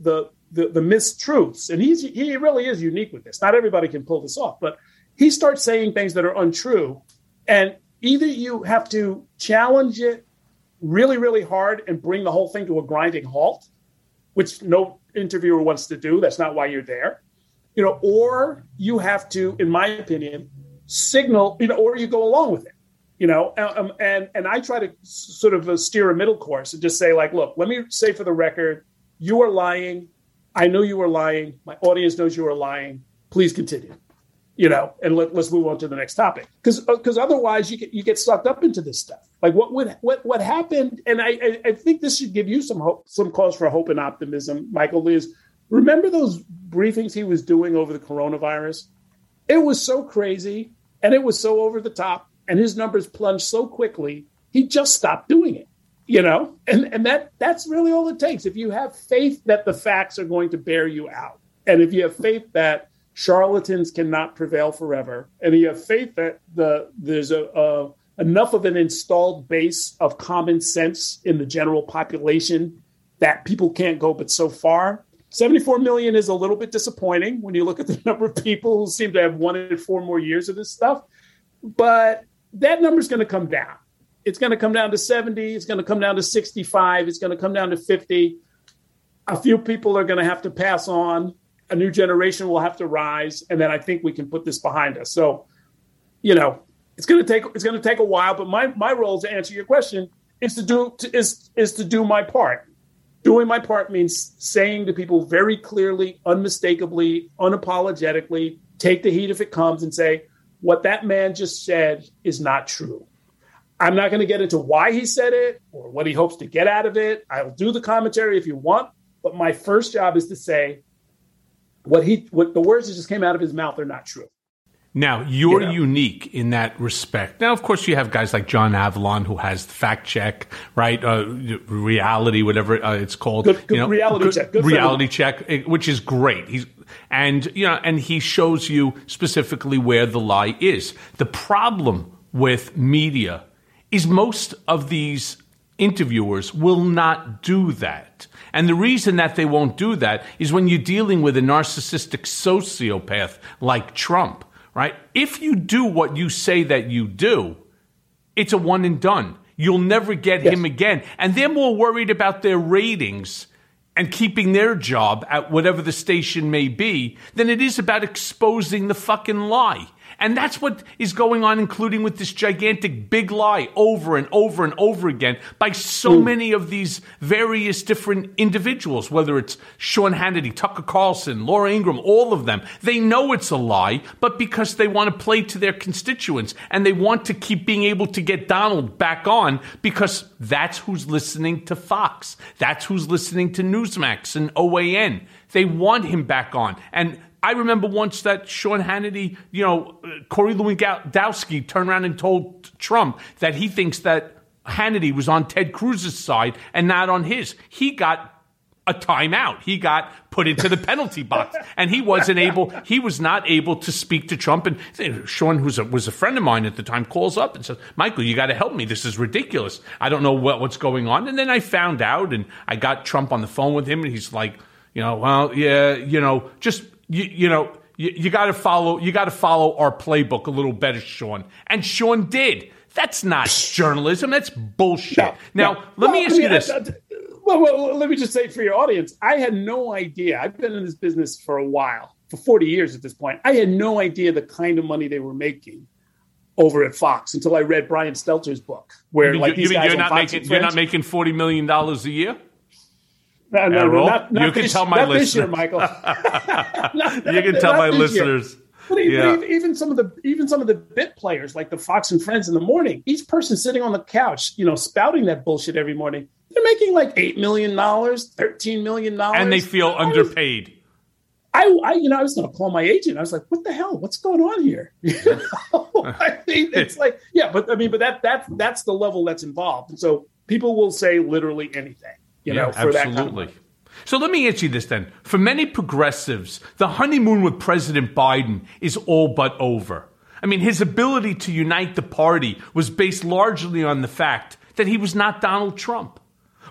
the, the mistruths, and he's he really is unique with this. Not everybody can pull this off, but he starts saying things that are untrue, and either you have to challenge it really, really hard and bring the whole thing to a grinding halt, which no interviewer wants to do. That's not why you're there, you know. Or you have to, in my opinion, signal, you know, or you go along with it. You know, um, and and I try to sort of uh, steer a middle course and just say, like, look, let me say for the record, you are lying. I know you are lying. My audience knows you are lying. Please continue. You know, and let, let's move on to the next topic, because because otherwise you get you get sucked up into this stuff. Like what would what what happened? And I, I I think this should give you some hope, some cause for hope and optimism, Michael. Is remember those briefings he was doing over the coronavirus? It was so crazy and it was so over the top. And his numbers plunged so quickly, he just stopped doing it, you know, and, and that that's really all it takes. If you have faith that the facts are going to bear you out, and if you have faith that charlatans cannot prevail forever, and you have faith that the there's a, a enough of an installed base of common sense in the general population that people can't go but so far. seventy-four million is a little bit disappointing when you look at the number of people who seem to have wanted four more years of this stuff. But that number is going to come down. It's going to come down to seventy. It's going to come down to sixty-five. It's going to come down to fifty. A few people are going to have to pass on. A new generation will have to rise. And then I think we can put this behind us. So, you know, it's going to take it's going to take a while. But my my role, to answer your question, is to do to, is is to do my part. Doing my part means saying to people very clearly, unmistakably, unapologetically, take the heat if it comes, and say, what that man just said is not true. I'm not going to get into why he said it or what he hopes to get out of it. I'll do the commentary if you want, but my first job is to say what he, what the words that just came out of his mouth are not true. Now, you're You know? unique in that respect. Now, of course, you have guys like John Avalon who has fact check, right? Uh, reality, whatever uh, it's called. Good, good you know, reality good check. Good for reality him. check, eh, which is great. He's and you know, and he shows you specifically where the lie is. The problem with media is most of these interviewers will not do that. And the reason that they won't do that is when you're dealing with a narcissistic sociopath like Trump. Right? If you do what you say that you do, it's a one and done. You'll never get yes. him again. And they're more worried about their ratings and keeping their job at whatever the station may be than it is about exposing the fucking lie. And that's what is going on, including with this gigantic big lie over and over and over again by so mm. many of these various different individuals, whether it's Sean Hannity, Tucker Carlson, Laura Ingraham, all of them. They know it's a lie, but because they want to play to their constituents and they want to keep being able to get Donald back on because that's who's listening to Fox. That's who's listening to Newsmax and O A N. They want him back on. And I remember once that Sean Hannity, you know, Corey Lewandowski turned around and told Trump that he thinks that Hannity was on Ted Cruz's side and not on his. He got a timeout. He got put into the penalty box, and he wasn't able. He was not able to speak to Trump. And Sean, who was a friend of mine at the time, calls up and says, "Michael, you got to help me. This is ridiculous. I don't know what, what's going on." And then I found out, and I got Trump on the phone with him, and he's like, "You know, well, yeah, you know, just." You, you know, you, you got to follow. You got to follow our playbook a little better, Sean. And Sean did. That's not journalism. That's bullshit. No, now, no. let well, me ask I mean, you this. I, I, well, well, let me just say for your audience, I had no idea. I've been in this business for a while, for forty years at this point. I had no idea the kind of money they were making over at Fox until I read Brian Stelter's book, where you, like you, these you guys you're on not Fox making and you're Friends, not making forty million dollars a year. No, no, no, not, not you can this, tell my not listeners. this year, Michael. not, you can tell my Year. listeners. But even, yeah. even some of the even some of the bit players, like the Fox and Friends in the morning, each person sitting on the couch, you know, spouting that bullshit every morning, they're making like eight million dollars, thirteen million dollars, and they feel I underpaid. Was, I, I, you know, I was going to call my agent. I was like, "What the hell? What's going on here?" You know? I mean, it's like, yeah, but I mean, but that that's that's the level that's involved, and so people will say literally anything. You yeah, know, for absolutely. That kind of So let me ask you this then. For many progressives, the honeymoon with President Biden is all but over. I mean, his ability to unite the party was based largely on the fact that he was not Donald Trump.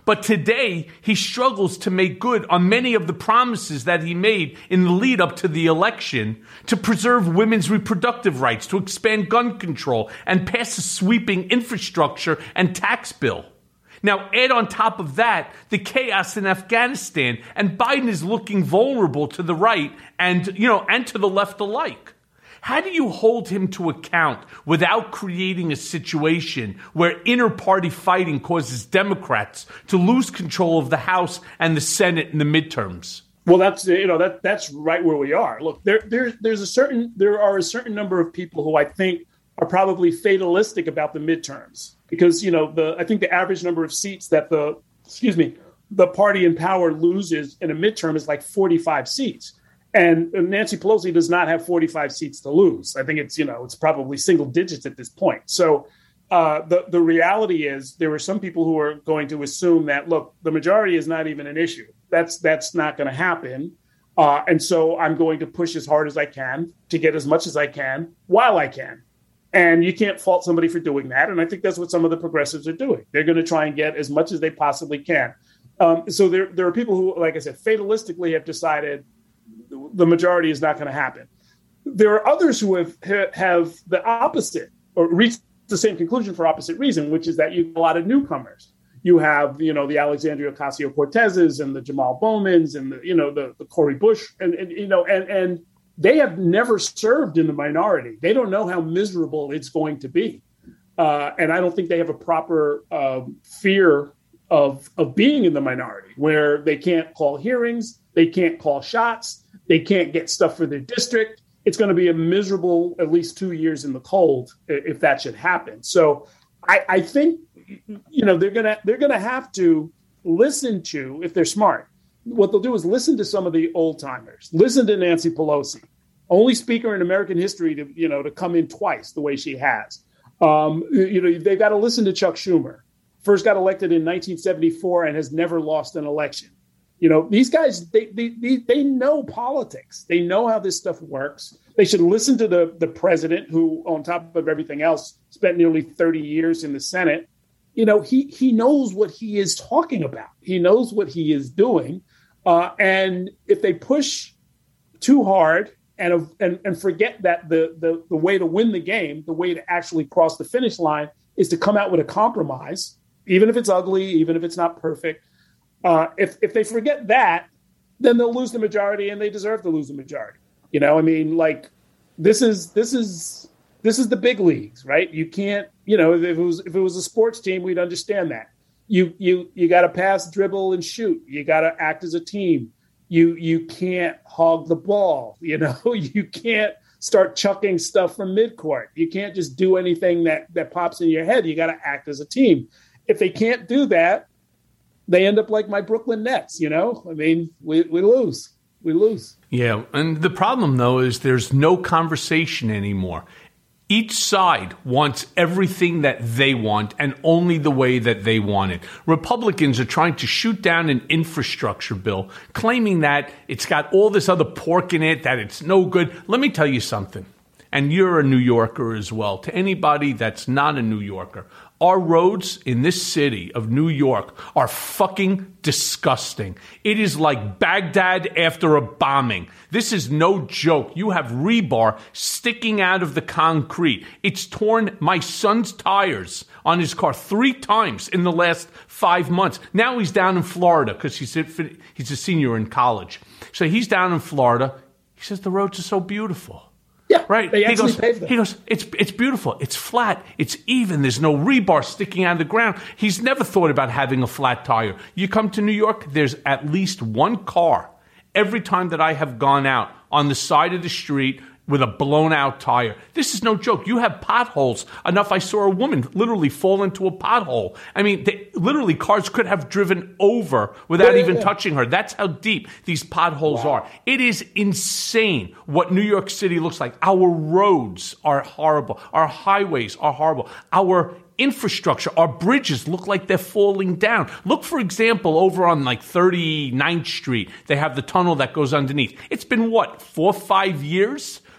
But today, he struggles to make good on many of the promises that he made in the lead up to the election to preserve women's reproductive rights, to expand gun control, and pass a sweeping infrastructure and tax bill. Now, add on top of that the chaos in Afghanistan, and Biden is looking vulnerable to the right and, you know, and to the left alike. How do you hold him to account without creating a situation where inter-party fighting causes Democrats to lose control of the House and the Senate in the midterms? Well, that's you know that that's right where we are. Look, there there there's a certain there are a certain number of people who I think are probably fatalistic about the midterms because you know the I think the average number of seats that the excuse me the party in power loses in a midterm is like forty-five seats. And Nancy Pelosi does not have forty-five seats to lose. I think it's, you know, it's probably single digits at this point. So uh, the, the reality is there are some people who are going to assume that, look, the majority is not even an issue. That's that's not going to happen. Uh, and so I'm going to push as hard as I can to get as much as I can while I can. And you can't fault somebody for doing that. And I think that's what some of the progressives are doing. They're going to try and get as much as they possibly can. Um, so there, there are people who, like I said, fatalistically have decided the majority is not going to happen. There are others who have have the opposite or reached the same conclusion for opposite reason, which is that you have a lot of newcomers. You have, you know, the Alexandria Ocasio-Cortezes and the Jamal Bowmans and the, you know, the, the Cori Bush and, and you know, and, and they have never served in the minority. They don't know how miserable it's going to be. Uh, and I don't think they have a proper uh, fear of of being in the minority where they can't call hearings, they can't call shots, they can't get stuff for their district. It's going to be a miserable at least two years in the cold if that should happen. So I, I think, you know, they're going to they're going to have to listen to, if they're smart, what they'll do is listen to some of the old timers, listen to Nancy Pelosi, only speaker in American history to, you know, to come in twice the way she has. Um, you know, they've got to listen to Chuck Schumer. First got elected in nineteen seventy-four and has never lost an election. You know, these guys, they, they they they know politics. They know how this stuff works. They should listen to the, the president who, on top of everything else, spent nearly thirty years in the Senate. You know, he he knows what he is talking about. He knows what he is doing. Uh, and if they push too hard and, and, and forget that the, the, the way to win the game, the way to actually cross the finish line is to come out with a compromise, even if it's ugly, even if it's not perfect. Uh, if if they forget that, then they'll lose the majority, and they deserve to lose the majority. You know, I mean, like this is this is this is the big leagues, right? You can't, you know, if it was if it was a sports team, we'd understand that. You you you got to pass, dribble, and shoot. You got to act as a team. You you can't hog the ball. You know, you can't start chucking stuff from midcourt. You can't just do anything that that pops in your head. You got to act as a team. If they can't do that, they end up like my Brooklyn Nets, you know? I mean, we, we lose. We lose. Yeah, and the problem, though, is there's no conversation anymore. Each side wants everything that they want and only the way that they want it. Republicans are trying to shoot down an infrastructure bill, claiming that it's got all this other pork in it, that it's no good. Let me tell you something, and you're a New Yorker as well. To anybody that's not a New Yorker, our roads in this city of New York are fucking disgusting. It is like Baghdad after a bombing. This is no joke. You have rebar sticking out of the concrete. It's torn my son's tires on his car three times in the last five months. Now he's down in Florida because he's a, he's a senior in college. So he's down in Florida. He says the roads are so beautiful. Yeah, right. They he actually goes, paved them. he goes, it's it's beautiful. It's flat. It's even. There's no rebar sticking out of the ground. He's never thought about having a flat tire. You come to New York, there's at least one car every time that I have gone out on the side of the street with a blown out tire. This is no joke. You have potholes enough. I saw a woman literally fall into a pothole. I mean, they, literally cars could have driven over without Yeah, even yeah. touching her. That's how deep these potholes Wow. are. It is insane what New York City looks like. Our roads are horrible. Our highways are horrible. Our infrastructure, our bridges look like they're falling down. Look, for example, over on like thirty-ninth Street, they have the tunnel that goes underneath. It's been what, four, five years? But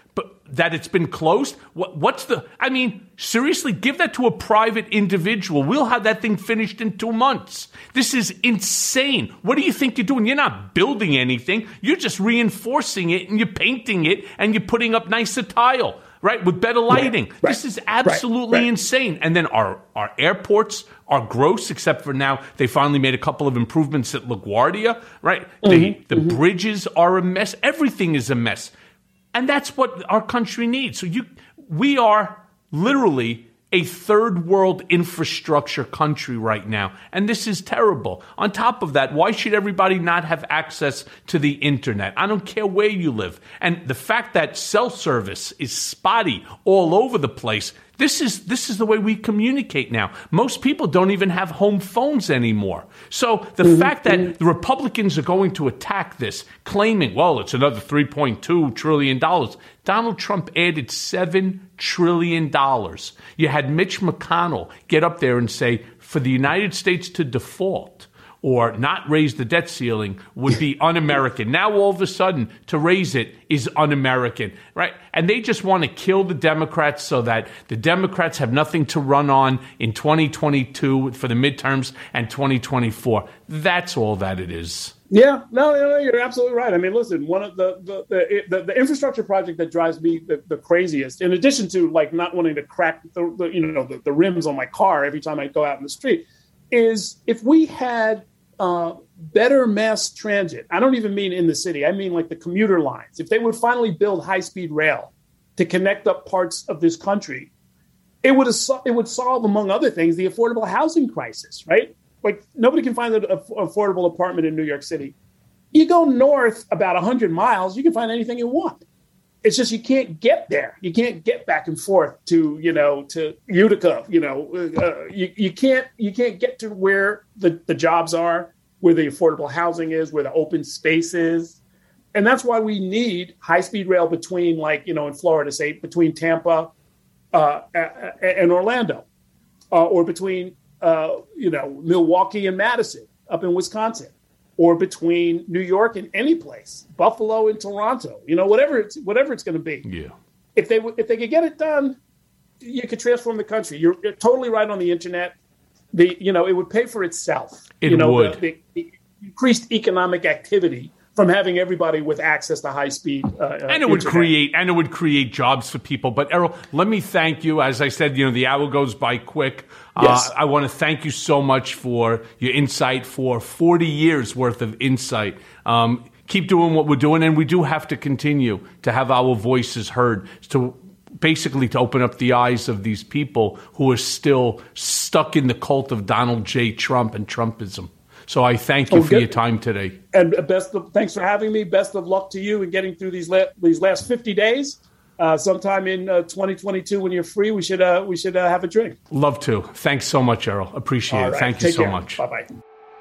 that it's been closed? What, what's the, I mean, seriously, give that to a private individual. We'll have that thing finished in two months. This is insane. What do you think you're doing? You're not building anything. You're just reinforcing it and you're painting it and you're putting up nicer tile, right? With better lighting. Right, right, this is absolutely right, right. insane. And then our, our airports are gross, except for now they finally made a couple of improvements at LaGuardia, right? Mm-hmm, the the mm-hmm. bridges are a mess. Everything is a mess. And that's what our country needs. So you, we are literally a third world infrastructure country right now. And this is terrible. On top of that, why should everybody not have access to the internet? I don't care where you live. And the fact that cell service is spotty all over the place, This is this is the way we communicate now. Most people don't even have home phones anymore. So the mm-hmm. fact that the Republicans are going to attack this, claiming, well, it's another three point two trillion dollars. Donald Trump added seven trillion dollars. You had Mitch McConnell get up there and say, for the United States to default or not raise the debt ceiling would be un-American. Now, all of a sudden, to raise it is un-American, right? And they just want to kill the Democrats so that the Democrats have nothing to run on in twenty twenty-two for the midterms and twenty twenty-four. That's all that it is. Yeah, no, no, you're absolutely right. I mean, listen, one of the the the, the, the infrastructure project that drives me the, the craziest, in addition to like not wanting to crack the, the you know the, the rims on my car every time I go out in the street, is if we had uh, better mass transit. I don't even mean in the city. I mean like the commuter lines. If they would finally build high-speed rail to connect up parts of this country, it would it would solve, among other things, the affordable housing crisis, right? Like nobody can find an affordable apartment in New York City. You go north about one hundred miles, you can find anything you want. It's just you can't get there. You can't get back and forth to, you know, to Utica. You know, uh, you, you can't you can't get to where the, the jobs are, where the affordable housing is, where the open space is. And that's why we need high-speed rail between, like, you know, in Florida, say, between Tampa uh, and Orlando, uh, or between, uh, you know, Milwaukee and Madison up in Wisconsin, or between New York and any place, Buffalo and Toronto, you know, whatever it's whatever it's going to be. Yeah. If they if they could get it done, you could transform the country. You're, you're totally right on the internet. The you know it would pay for itself. It you know, would. The, the increased economic activity from having everybody with access to high speed. Uh, and it would internet. create and it would create jobs for people. But Errol, let me thank you. As I said, you know, the hour goes by quick. Yes. Uh, I want to thank you so much for your insight, for forty years worth of insight. Um, keep doing what we're doing, and we do have to continue to have our voices heard, to basically to open up the eyes of these people who are still stuck in the cult of Donald J. Trump and Trumpism. So I thank you oh, for good. your time today. And best of, thanks for having me. Best of luck to you in getting through these la- these last fifty days. Uh, sometime in uh, twenty twenty-two, when you're free, we should uh, we should uh, have a drink. Love to. Thanks so much, Errol. Appreciate All it. right. Thank Take you so care. much. Bye bye.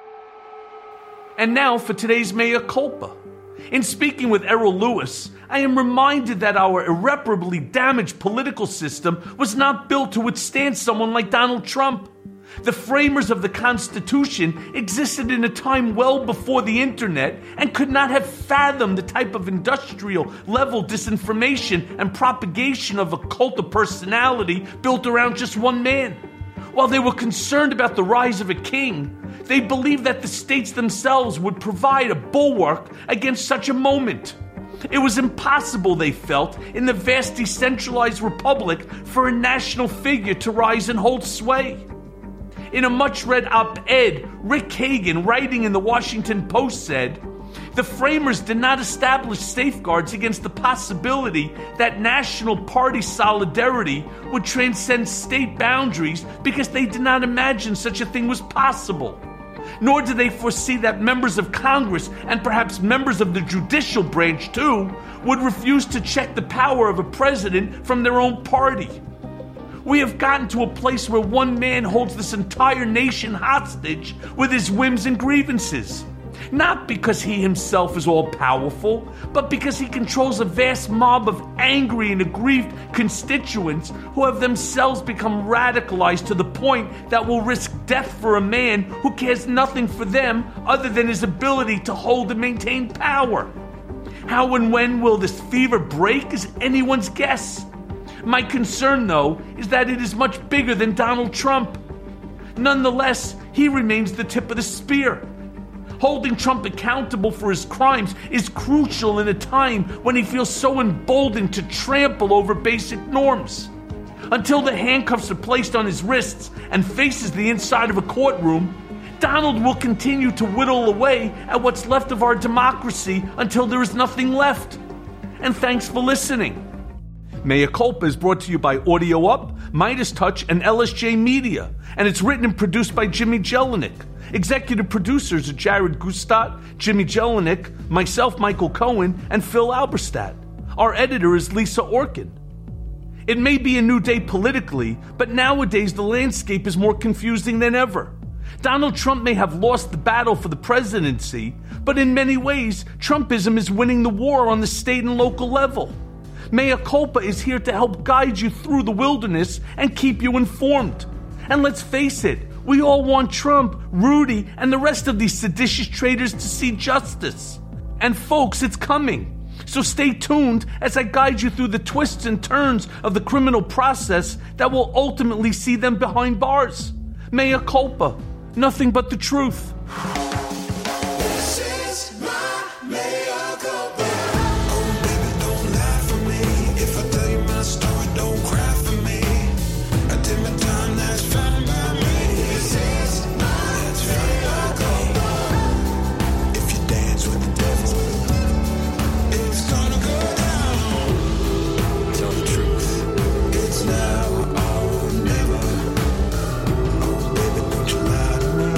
And now for today's Mea Culpa. In speaking with Errol Louis, I am reminded that our irreparably damaged political system was not built to withstand someone like Donald Trump. The framers of the Constitution existed in a time well before the internet and could not have fathomed the type of industrial level disinformation and propagation of a cult of personality built around just one man. While they were concerned about the rise of a king, they believed that the states themselves would provide a bulwark against such a moment. It was impossible, they felt, in the vast decentralized republic for a national figure to rise and hold sway. In a much-read op-ed, Rick Kagan, writing in the Washington Post, said, "The framers did not establish safeguards against the possibility that national party solidarity would transcend state boundaries because they did not imagine such a thing was possible. Nor did they foresee that members of Congress, and perhaps members of the judicial branch too, would refuse to check the power of a president from their own party. We have gotten to a place where one man holds this entire nation hostage with his whims and grievances. Not because he himself is all-powerful, but because he controls a vast mob of angry and aggrieved constituents who have themselves become radicalized to the point that will risk death for a man who cares nothing for them other than his ability to hold and maintain power. How and when will this fever break is anyone's guess. My concern, though, is that it is much bigger than Donald Trump. Nonetheless, he remains the tip of the spear. Holding Trump accountable for his crimes is crucial in a time when he feels so emboldened to trample over basic norms. Until the handcuffs are placed on his wrists and faces the inside of a courtroom, Donald will continue to whittle away at what's left of our democracy until there is nothing left. And thanks for listening. Mea Culpa is brought to you by Audio Up, Midas Touch, and L S J Media, and it's written and produced by Jimmy Jelinek. Executive producers are Jared Gustat, Jimmy Jelinek, myself, Michael Cohen, and Phil Alberstadt. Our editor is Lisa Orkin. It may be a new day politically, but nowadays the landscape is more confusing than ever. Donald Trump may have lost the battle for the presidency, but in many ways, Trumpism is winning the war on the state and local level. Mea Culpa is here to help guide you through the wilderness and keep you informed. And let's face it, we all want Trump, Rudy, and the rest of these seditious traitors to see justice. And folks, it's coming. So stay tuned as I guide you through the twists and turns of the criminal process that will ultimately see them behind bars. Mea Culpa. Nothing but the truth. This is my mea culpa. Oh, baby, don't lie for me. If I tell you my story, don't cry for me. I did my time, that's fine by me. This is my mea culpa. If you dance with the devil, it's gonna go down. Tell the truth. It's now or never. Oh, baby, don't you lie.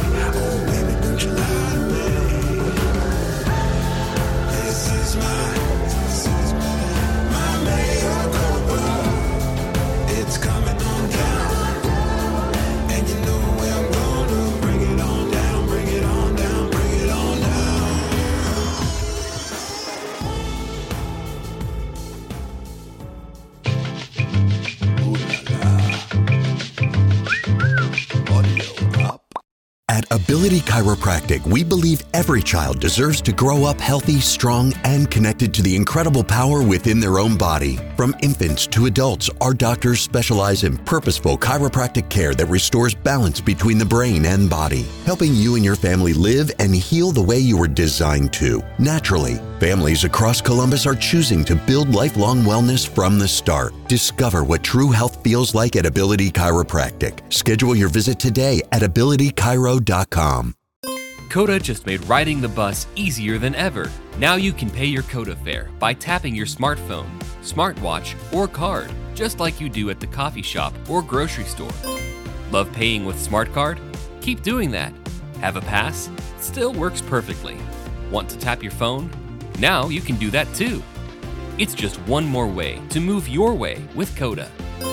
At Ability Chiropractic, we believe every child deserves to grow up healthy, strong, and connected to the incredible power within their own body. From infants to adults, our doctors specialize in purposeful chiropractic care that restores balance between the brain and body, helping you and your family live and heal the way you were designed to, naturally. Families across Columbus are choosing to build lifelong wellness from the start. Discover what true health feels like at Ability Chiropractic. Schedule your visit today at ability chiro dot com. Coda just made riding the bus easier than ever. Now you can pay your Coda fare by tapping your smartphone, smartwatch, or card, just like you do at the coffee shop or grocery store. Love paying with Smart Card? Keep doing that. Have a pass? Still works perfectly. Want to tap your phone? Now you can do that too. It's just one more way to move your way with Coda.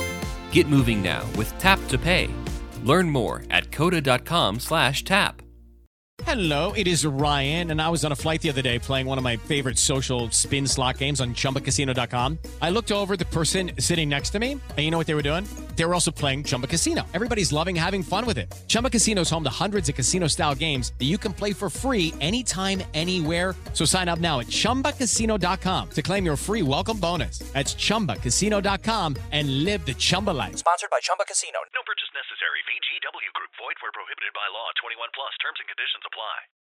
Get moving now with Tap to Pay. Learn more at coda dot com slash tap. Hello, it is Ryan, and I was on a flight the other day playing one of my favorite social spin slot games on chumba casino dot com. I looked over at the person sitting next to me, and you know what they were doing? They were also playing Chumba Casino. Everybody's loving having fun with it. Chumba Casino is home to hundreds of casino-style games that you can play for free anytime, anywhere. So sign up now at chumba casino dot com to claim your free welcome bonus. That's chumba casino dot com and live the Chumba life. Sponsored by Chumba Casino. No purchase necessary. V G W Group. Void where prohibited by law. twenty-one plus. Terms and conditions apply.